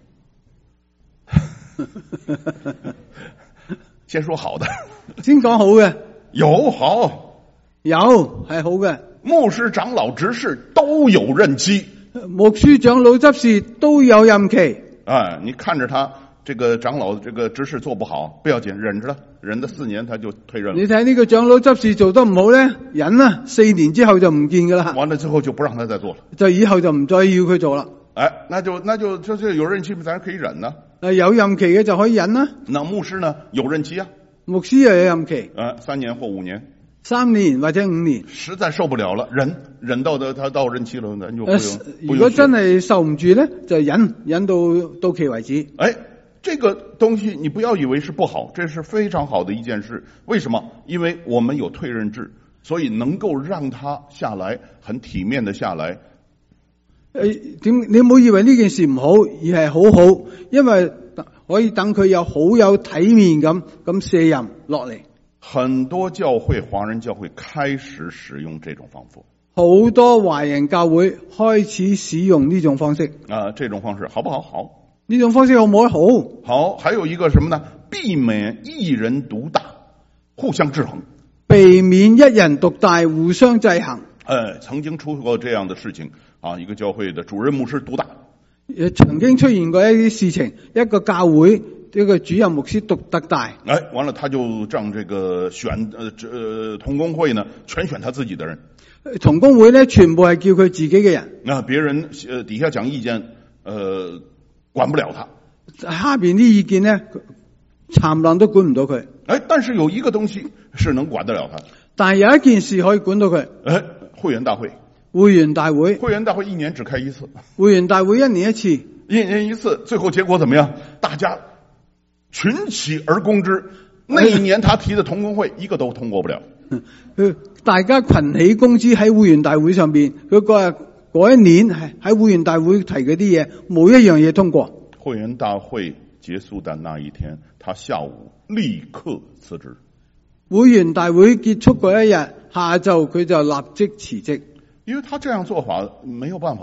先說好的， 先講好嘅。 有好， 有係好嘅。 牧師、長老、執事都有任期。 牧師、長老、執事都有任期。 哎，你看着他這個長老、這個執事做不好，不要緊，忍着了，忍咗四年他就退任了。 你睇呢個長老執事做得唔好咧，忍啦，四年之後就唔見噶啦。 完了之後就不讓他再做了， 就以後就唔再要佢做啦。 哎，那就那就就是有任期，咱可以忍呢。 誒，有任期嘅就可以忍啦。 那牧師呢？有任期啊。 牧師又有任期。 呃，三年或五年。 三年或者五年。 實在受不了了，忍忍到的他到任期了，咱就不用。 呃、如果真係受唔住咧，就忍忍到到期為止。 哎，這個東西你不要以為是不好，這是非常好的一件事。為什麼？因為我們有退任制，所以能夠讓他下來，很體面的下來。 誒，點你唔好以為呢件事唔好，而係好好，因為可以等佢有好有體面咁咁卸任落嚟。 很多教會，華人教會開始使用這種方法。 好多華人教會開始使用呢種方式。 啊，這種方式好不好？好。 呢種方式好唔好？好。 好，還有一個什麼呢？避免一人獨大，互相制衡。 避免一人獨大，互相制衡。 呃，曾經出過這樣的事情啊，一個教會的主任牧師獨大。 也曾經出現過一啲事情，一個教會一個主任牧師獨特大。 哎，完了他就讓這個選呃呃同工會呢，全選他自己的人。 同工會呢，全部係叫佢自己嘅人。 那別人呃底下講意見，呃管不了他。 下邊啲意見呢，冚唪唥都管唔到佢。 哎，但是有一個東西是能管得了他。 但係有一件事可以管到佢。 哎，會員大會。 會員大會， 會員大會一年只開一次。 會員大會一年一次， 一年一次，最後結果怎麼樣？大家群起而攻之。那一年他提的同工會一個都通過不了。 大家群起攻之喺會員大會上邊，佢嗰嗰一年係喺會員大會提嗰啲嘢，冇一樣嘢通過。 會員大會結束的那一天，他下午立刻辭職。 會員大會結束嗰一日下晝，佢就立即辭職。 因為他這樣做法沒有辦法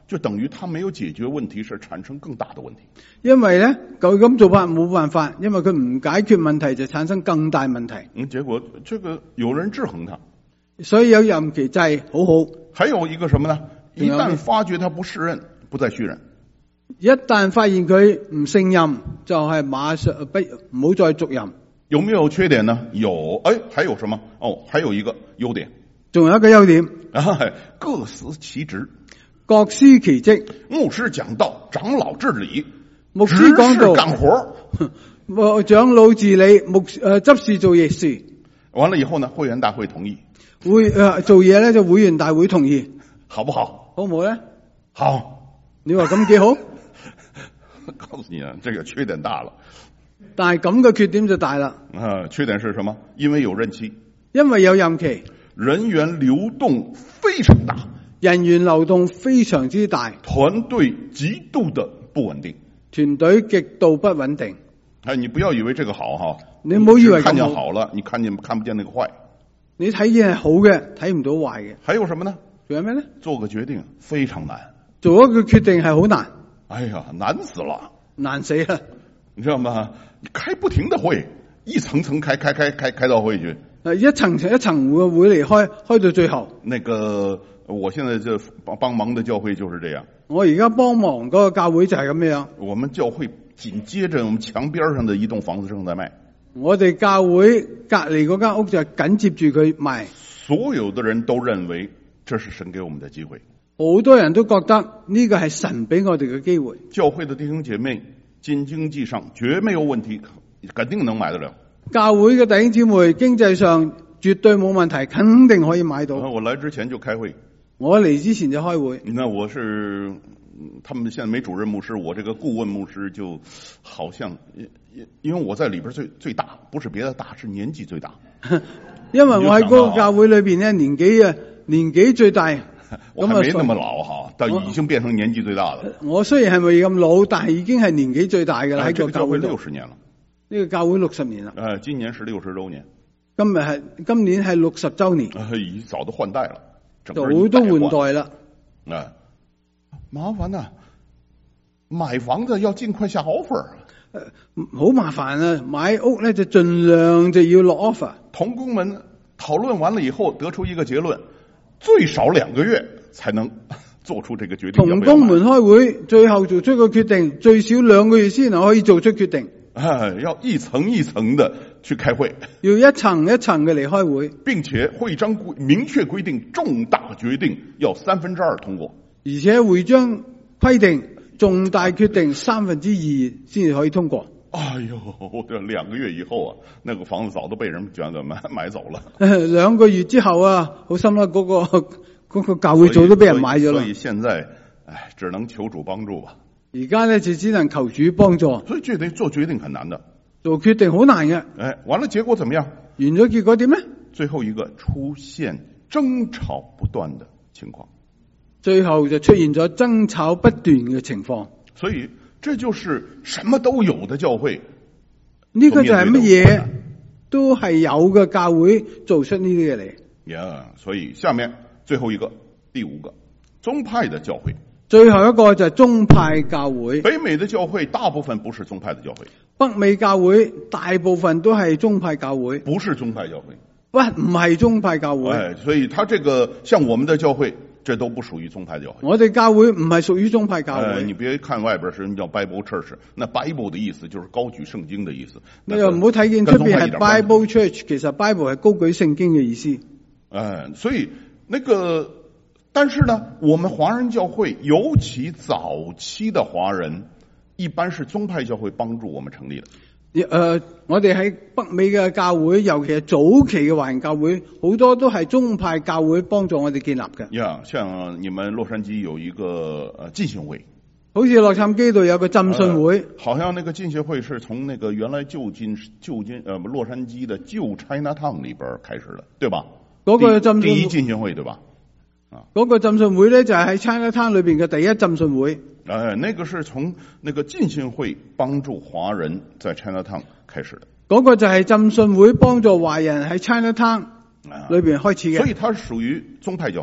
就等于他没有解决问題，是產生更大的問題。 因為咧佢咁做法冇辦法，因為佢唔解決問題就產生更大問題。 嗯，結果這個有人制衡他， 所以有任期制好好。 還有一個什麼呢？一旦發覺他不適任，不再續任。 一旦發現佢唔勝任，就係、是、馬上不唔好再續任。 有沒有缺點呢？有，哎，還有什麼？哦，還有一個優點。 仲有一個優點， 啊，各司其職。 各司其職。 牧師講道，長老治理。 牧師講道， 幹活。 長老治理，牧誒執事做嘢事。 完了以後呢，會員大會同意。 會誒、呃、做嘢咧，就會員大會同意， 好不好？ 好唔好咧？ 好。 你話咁幾好？ 告訴你啊，這個缺點大了。 但係咁嘅缺點就大啦。 啊，缺點是什麼？因為有任期。 因為有任期。 人員流動非常大。 人員流動非常之大。 團隊極度的不穩定。 團隊極度不穩定。 哎，你不要以為這個好哈。 你唔好以為看見好了，你看見看不見那個壞。 你睇見係好嘅，睇唔到壞嘅。 還有什麼呢？ 仲有咩呢？ 做個決定非常難。 做一個決定係好難。 哎呀，難死了， 難死了， 你知道嗎？開不停的會，一層層開開開開開到會去。誒， 一層層一層會會嚟開，開到最後。 那個，我現在就幫幫忙的教會就是這樣。 我而家幫忙嗰個教會就係咁樣。 我們教會緊接着我們牆邊上的一棟房子正在賣。 我哋教會隔籬嗰間屋就緊接住佢賣。 所有的人都認為這是神給我們的機會。 好多人都覺得呢個係神俾我哋嘅機會。 教會的弟兄姐妹經經濟上絕沒有問題，肯定能買得了。 教會嘅弟兄姊妹經濟上絕對冇問題，肯定可以買到。 我來之前就開會。 我嚟之前就開會。 那我是他們現在沒主任牧師，我這個顧問牧師就好像，因為我在裏邊最最大，不是別的大，是年紀最大。 因為我喺嗰個教會裏邊咧，年紀啊年紀最大。 我還沒那麼老哈，但已經變成年紀最大了。 我雖然係咪咁老，但係已經係年紀最大嘅啦。喺個教會六十年了。 呢個教會六十年啦。 誒，今年是六十周年。 今日係今年係六十周年。 誒，已早都換代了， 早都換代啦。 啊，麻煩啊！買房子要盡快下 offer。 誒，好麻煩啊！買屋咧就盡量就要落 offer。 同工們討論完了以後，得出一個結論。最少兩個月才能做出這個決定。 同工們開會，最後做出個決定，最少兩個月先能可以做出決定。 啊，要一層一層的去開會， 要一層一層嘅嚟開會， 並且會章明確規定重大決定要三分之二通過， 而且會章規定重大決定三分之二先至可以通過。 哎呦，這兩個月以後啊，那個房子早都被人卷咗買買走了。 兩個月之後啊，好心啦，嗰個嗰個教會早都俾人買咗啦。 所以現在，唉，只能求主幫助吧。 而家咧就只能求主幫助。 所以決定做決定很難的， 做決定好難嘅。 哎，完了結果怎麼樣？ 完咗結果點咧？ 最後一個出現爭吵不斷的情況。 最後就出現咗爭吵不斷嘅情況。 所以。這就是什麼都有的教會， 呢個就係乜嘢都係有嘅教會做出呢啲嘢嚟。 呀，所以下面最後一個第五個宗派的教會， 最後一個就係宗派教會。 北美的教會大部分不是宗派的教會， 北美教會大部分都係宗派教會， 不是宗派教會， 喂，唔係宗派教會。 哎，所以他這個像我們的教會。這都不屬於宗派教會。 我哋教會唔係屬於宗派教會。 呃、你別看外邊是什麼叫 Bible Church，那 Bible 的意思就是高舉聖經的意思。 你又唔好睇見出邊係 Bible Church，其實 Bible 係高舉聖經嘅意思。 呃，所以那個，但是呢，我們華人教會，尤其早期的華人，一般是宗派教會幫助我們成立的。 誒、呃，我哋喺北美嘅教會，尤其係早期嘅華人教會，好多都係宗派教會幫助我哋建立嘅。 呀、yeah, 像你們洛杉磯有一個呃浸信會， 好似洛杉磯度有個浸信會、呃， 好像那個浸信會是從那個原來舊金舊金呃洛杉磯的舊 Chinatown 裏邊開始的，對吧？ 嗰、那個浸信第一浸信會對吧？ 啊，嗰個浸信會咧就係喺 Chinatown 裏邊嘅第一浸信會。 哎，那個是從那個浸信會幫助華人在 Chinatown 開始的。 嗰個就係浸信會幫助華人喺 Chinatown 裏邊開始嘅。 所以它是屬於宗派教會。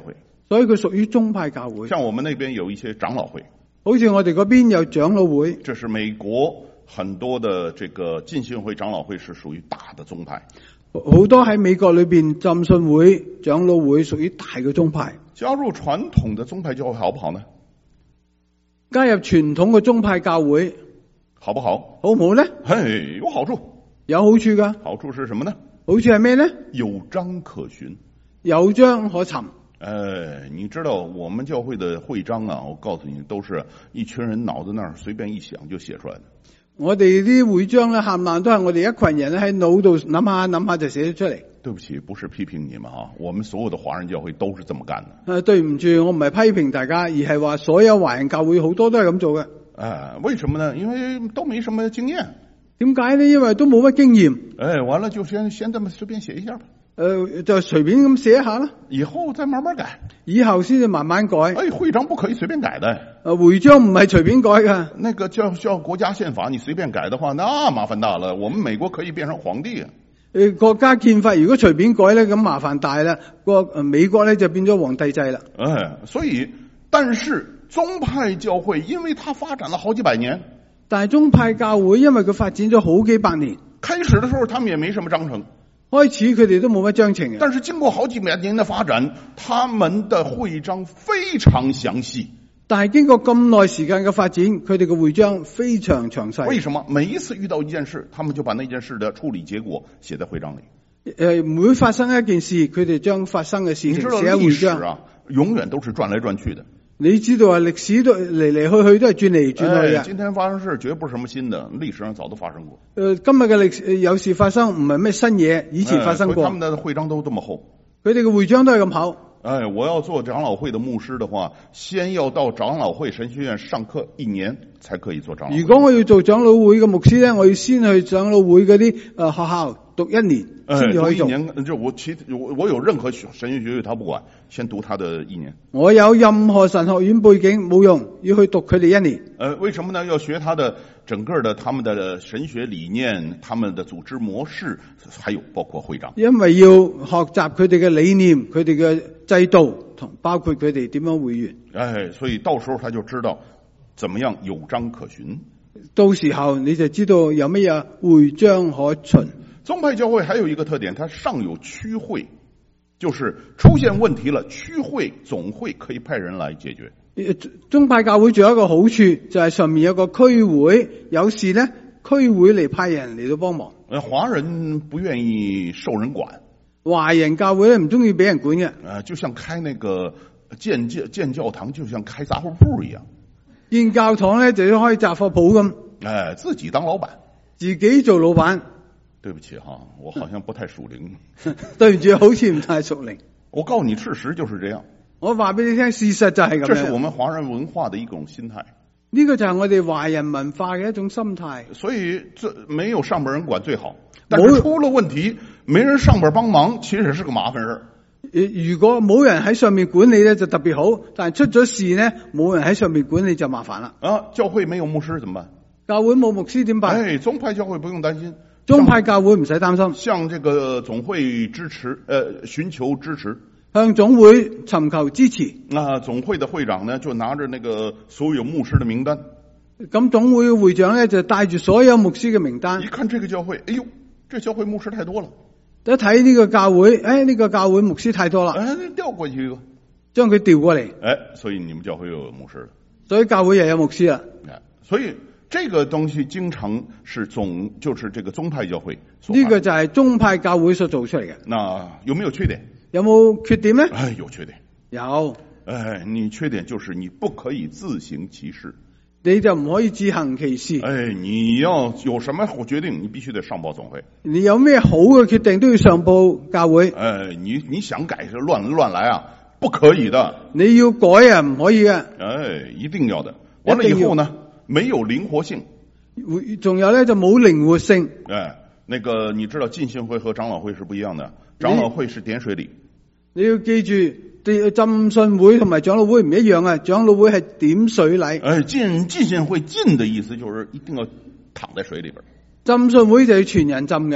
所以佢屬於宗派教會。 像我們那邊有一些長老會， 好似我哋嗰邊有長老會， 這是美國很多的這個浸信會長老會是屬於大的宗派。 好多喺美國裏邊浸信會長老會屬於大嘅宗派。 加入傳統的宗派教會好不好呢？ 加入傳統嘅宗派教會好不好？ 好唔好呢？ 嘿，有好處， 有好處噶。 好處是什麼呢？ 好處係咩呢？ 有章可循， 有章可尋。 哎，你知道我們教會的會章啊，我告訴你，都是一群人腦子那兒隨便一想就寫出來的。 我哋啲會章咧，冚唪唥都係我哋一群人咧喺腦度諗下諗下就寫咗出嚟。 對不起，不是批評你們啊，我們所有的華人教會都是這麼幹的。 誒，對唔住，我唔係批評大家，而係話所有華人教會好多都係咁做嘅。 哎，為什麼呢？因為都沒什麼經驗。 點解呢？因為都冇乜經驗。 哎，完了就先先這麼隨便寫一下吧。 誒、呃，就隨便咁寫一下啦。 以後再慢慢改。 以後先至慢慢改。 哎，會章不可以隨便改的。 誒、呃，會章唔係隨便改噶。 那個叫叫國家憲法，你隨便改的話，那麻煩大了。我們美國可以變成皇帝啊。 誒、呃，國家憲法如果隨便改咧，咁麻煩大啦。個、呃、美國咧就變咗皇帝制啦。 哎，所以，但是宗派教會，因為它發展了好幾百年。 但係宗派教會因為佢發展咗好幾百年， 開始的時候他們也沒什麼章程。 開始佢哋都冇乜章程嘅， 但是經過好幾百年的發展，他們的會章非常詳細。 但係經過咁耐時間嘅發展，佢哋嘅會章非常詳細。 為什麼？每一次遇到一件事，他們就把那件事的處理結果寫在會章裏。 誒，每發生一件事，佢哋將發生嘅事情寫喺會章。 啊，永遠都是轉來轉去的。 你知道啊，歷史都嚟嚟去去都係轉嚟轉去嘅。 今天發生事絕不是什麼新的，歷史上早都發生過。 誒，今日嘅歷史有事發生，唔係咩新嘢，以前發生過。 他們的會章都這麼厚， 佢哋嘅會章都係咁厚。 哎，我要做長老會的牧師的話，先要到長老會神學院上課一年，才可以做長老會。 如果我要做長老會嘅牧師咧，我要先去長老會嗰啲誒學校讀一年，先至可以做。 讀一年就我其我我有任何神學學院他不管，先讀他的一年。 我有任何神學院背景冇用，要去讀佢哋一年。 呃，為什麼呢？要學他的整個的他們的神學理念、他們的組織模式，還有包括會章。 因為要學習佢哋嘅理念、佢哋嘅制度，同包括佢哋點樣會員。 哎，所以到時候他就知道怎麼樣有章可循。 到時候你就知道有乜嘢會章可循。 宗派教會還有一個特點，它上有區會，就是出現問題了，區會總會可以派人來解決。 宗派教會仲有一個好處，就係上面有個區會，有時呢區會嚟派人嚟到幫忙。 呃，華人不願意受人管， 華人教會咧唔中意俾人管嘅。 呃，就像開那個建教建教堂，就像開雜貨鋪一樣。 建教堂咧就要開雜貨鋪咁， 哎，自己當老闆， 自己做老闆。 對不起哈，我好像不太屬靈。 對唔住，好似唔太屬靈。 我告訴你，事實就是這樣。 我話俾你聽，事實就係咁樣。 這是我們華人文化的一種心態。 呢個就係我哋華人文化嘅一種心態。 所以，這沒有上邊人管最好。但是出了問題，沒人上邊幫忙，其實是個麻煩事。 如果冇人喺上面管理咧，就特別好；但係出咗事呢，冇人喺上面管理就麻煩啦。 啊，教會沒有牧師怎麼辦？ 教會冇牧師點辦？ 哎，宗派教會不用擔心。 宗派教會唔使擔心， 向這個總會支持，呃，尋求支持， 向總會尋求支持。 那總會的會長呢，就拿着那個所有牧師的名單。 咁總會嘅會長呢，就帶住所有牧師嘅名單。 一看這個教會，哎呦，這教會牧師太多了。 一睇呢個教會，哎，呢個教會牧師太多啦， 哎，調過去一個， 將佢調過嚟。 哎，所以你們教會又有牧師了。 所以教會又有牧師啦。 哎，所以。這個東西經常是總就是這個宗派教會， 呢個就係宗派教會所做出嚟嘅。 那有沒有缺點？ 有冇缺點呢？ 哎，有缺點。 有。 哎，你缺點就是你不可以自行其事， 你就唔可以自行其事。 哎，你要有什麼決定，你必須得上報總會。 你有咩好嘅決定都要上報教會。 哎，你你想改就亂亂來啊，不可以的。 你要改啊，唔可以嘅。 哎，一定要的。完了以後呢？沒有靈活性， 仲有咧就冇靈活性。 哎，那個你知道浸信會和長老會是不一樣的，長老會是點水禮。 你要記住，浸信會同埋長老會唔一樣啊，長老會係點水禮。 哎，浸浸信會浸的意思就是一定要躺在水裏邊。 浸信會就要全人浸嘅。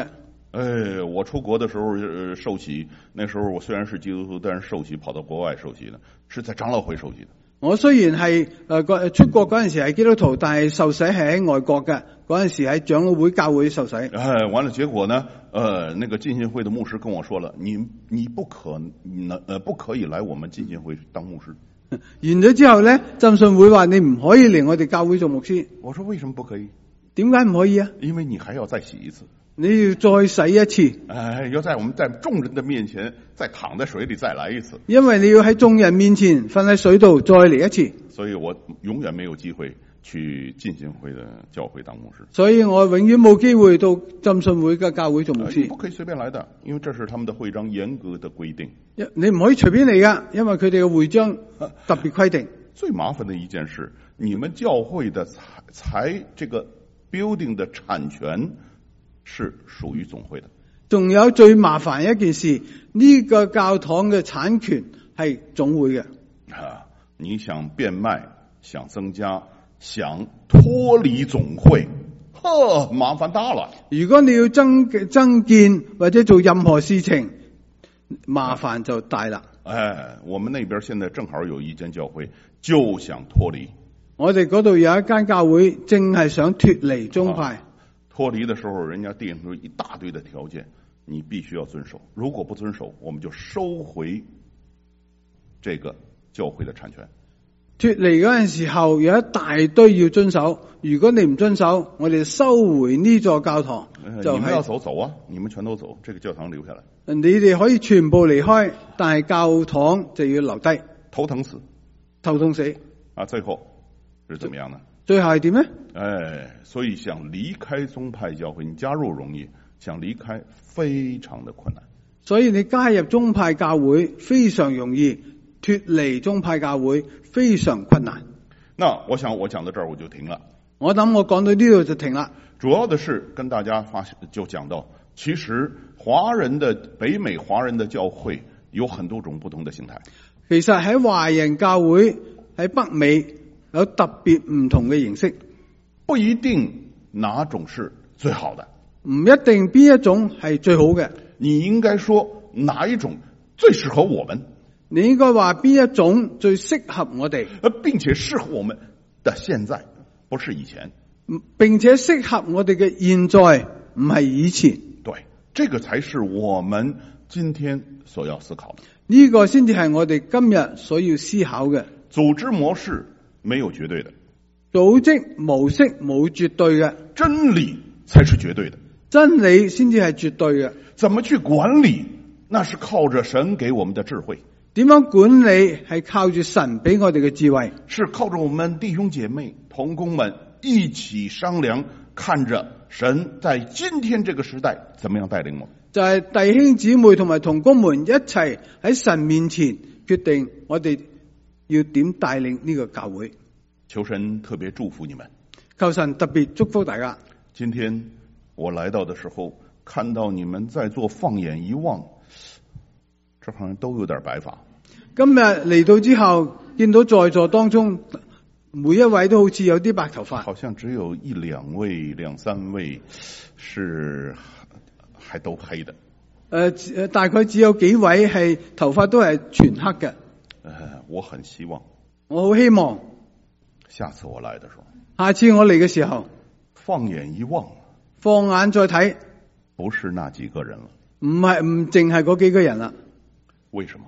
哎，我出国的时候呃受洗，那時候我雖然是基督徒，但是受洗跑到國外受洗的，是在長老會受洗的。 我雖然係誒個出國嗰陣時係基督徒，但係受洗係喺外國嘅，嗰陣時喺長老會教會受洗。 哎，完了，結果呢，呃，那個浸信會的牧師跟我說了，你你不可能呃不可以來我們浸信會當牧師。 完咗之後咧，浸信會話你唔可以嚟我哋教會做牧師。 我說為什麼不可以？ 點解唔可以啊？ 因為你還要再洗一次。 你要再洗一次， 哎，要在我們在眾人的面前再躺在水裏再來一次， 因為你要喺眾人面前瞓喺水度再嚟一次。 所以我永遠沒有機會去浸信會的教會當牧師。 所以我永遠冇機會到浸信會嘅教會做牧師。 你不可以隨便來的，因為這是他們的會章嚴格的規定。 你唔可以隨便嚟噶，因為佢哋嘅會章特別規定。 最麻煩的一件事，你們教會的財財這個 building 的產權是屬於總會的。 仲有最麻煩一件事，呢、這個教堂嘅產權係總會嘅。 啊，你想變賣，想增加，想脫離總會，呵，麻煩大了。 如果你要增增建或者做任何事情，麻煩就大啦。 哎，我們那邊現在正好有一間教會，就想脫離。 我哋嗰度有一間教會，正係想脫離宗派。啊， 脫離的時候，人家定出一大堆的條件，你必須要遵守。如果不遵守，我們就收回這個教會的產權。 脫離嗰陣時候有一大堆要遵守，如果你唔遵守，我哋收回呢座教堂。就係、 你們要走走啊，你們全都走，這個教堂留下來。 你哋可以全部離開，但係教堂就要留低。 頭疼死， 頭痛死啊！最後是怎麼樣呢？ 最後係點呢？ 哎，所以想離開宗派教會，你加入容易，想離開非常的困難。 所以你加入宗派教會非常容易，脫離宗派教會非常困難。 那我想我講到這兒我就停了。 我諗我講到呢度就停啦。 主要的是跟大家發就講到，其實華人的北美華人的教會有很多種不同的形態。 其實喺華人教會喺北美有特別唔同嘅形式， 不一定哪種是最好的， 唔一定邊一種係最好嘅。 你應該說哪一種最適合我們？ 你應該話邊一種最適合我哋， 並且適合我們的現在，不是以前， 並且適合我哋嘅現在，唔係以前。 對，這個才是我們今天所要思考的。 呢個先至係我哋今日所要思考嘅。 組織模式沒有絕對的， 組織模式冇絕對嘅， 真理才是絕對的， 真理先至係絕對嘅。 怎麼去管理，那是靠着神給我們的智慧。 點樣管理係靠住神俾我哋嘅智慧， 是靠着我們弟兄姐妹同工們一起商量，看着神在今天這個時代怎麼樣帶領我們。 就係弟兄姊妹同埋同工們一齊喺神面前決定我哋要點帶領呢個教會。 求神特別祝福你們， 求神特別祝福大家。 今天我來到的時候，看到你們在做放眼一望，這好像都有點白髮。 今日嚟到之後，見到在座當中每一位都好似有啲白頭髮， 好像只有一兩位、兩三位是還都黑的。 誒、呃，大概只有幾位係頭髮都係全黑嘅。 呃，我很希望， 我好希望下次我來的時候， 下次我嚟嘅時候， 放眼一望， 放眼再睇， 不是那幾個人了， 唔係唔淨係嗰幾個人啦。 為什麼？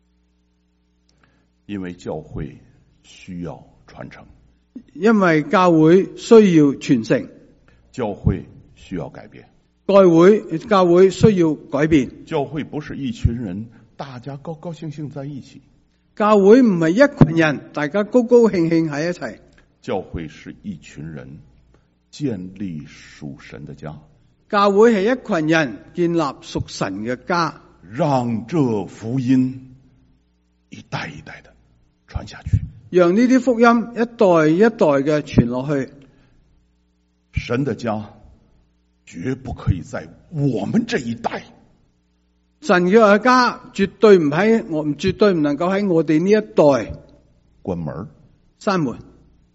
因為教會需要傳承， 因為教會需要傳承， 教會需要改變， 教會教會需要改變。 教會不是一群人大家高高興興在一起， 教會唔係一群人大家高高興興喺一齊， 教會是一群人建立屬神的家， 教會係一群人建立屬神嘅家， 讓這福音一代一代的傳下去， 讓呢啲福音一代一代嘅傳落去。 神的家絕不可以在我們這一代， 神嘅家絕對唔喺我，絕對唔能夠喺我哋呢一代關門閂門。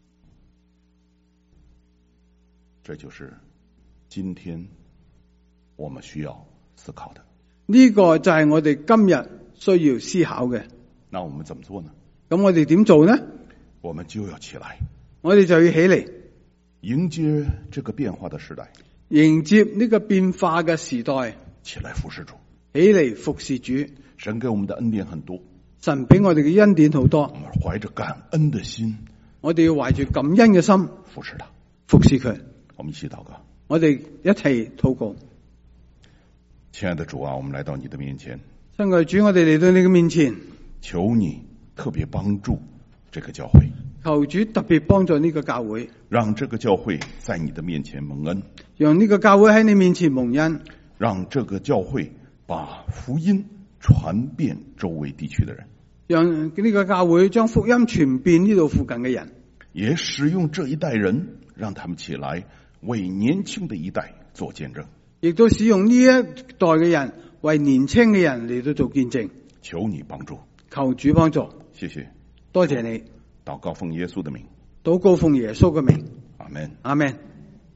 這就是今天我們需要思考的。 呢個就係我哋今日需要思考嘅。 那我們怎麼做呢？ 咁我哋點做呢？ 我們就要起來， 我哋就要起嚟迎接這個變化的時代， 迎接呢個變化嘅時代， 起來服侍主， 起嚟服侍主。 神給我們的恩典很多， 神俾我哋嘅恩典好多， 我們懷着感恩的心， 我哋要懷住感恩嘅心服侍他， 服侍佢。 我們一起禱告。 我哋一齊禱告。 親愛的主啊，我們來到你的面前， 親愛的主，我哋嚟到你嘅面前， 求你特別幫助這個教會， 求主特別幫助呢個教會， 讓這個教會在你的面前蒙恩， 讓呢個教會喺你面前蒙恩， 讓這個教會把福音傳遍周圍地區的人， 讓呢個教會將福音傳遍呢度附近嘅人， 也使用這一代人，讓他們起來為年輕的一代做見證， 亦都使用呢一代嘅人為年輕嘅人嚟到做見證。 求你幫助， 求主幫助， 謝謝， 多謝你。 禱告奉耶穌的名， 禱告奉耶穌嘅名， 阿門。 阿門。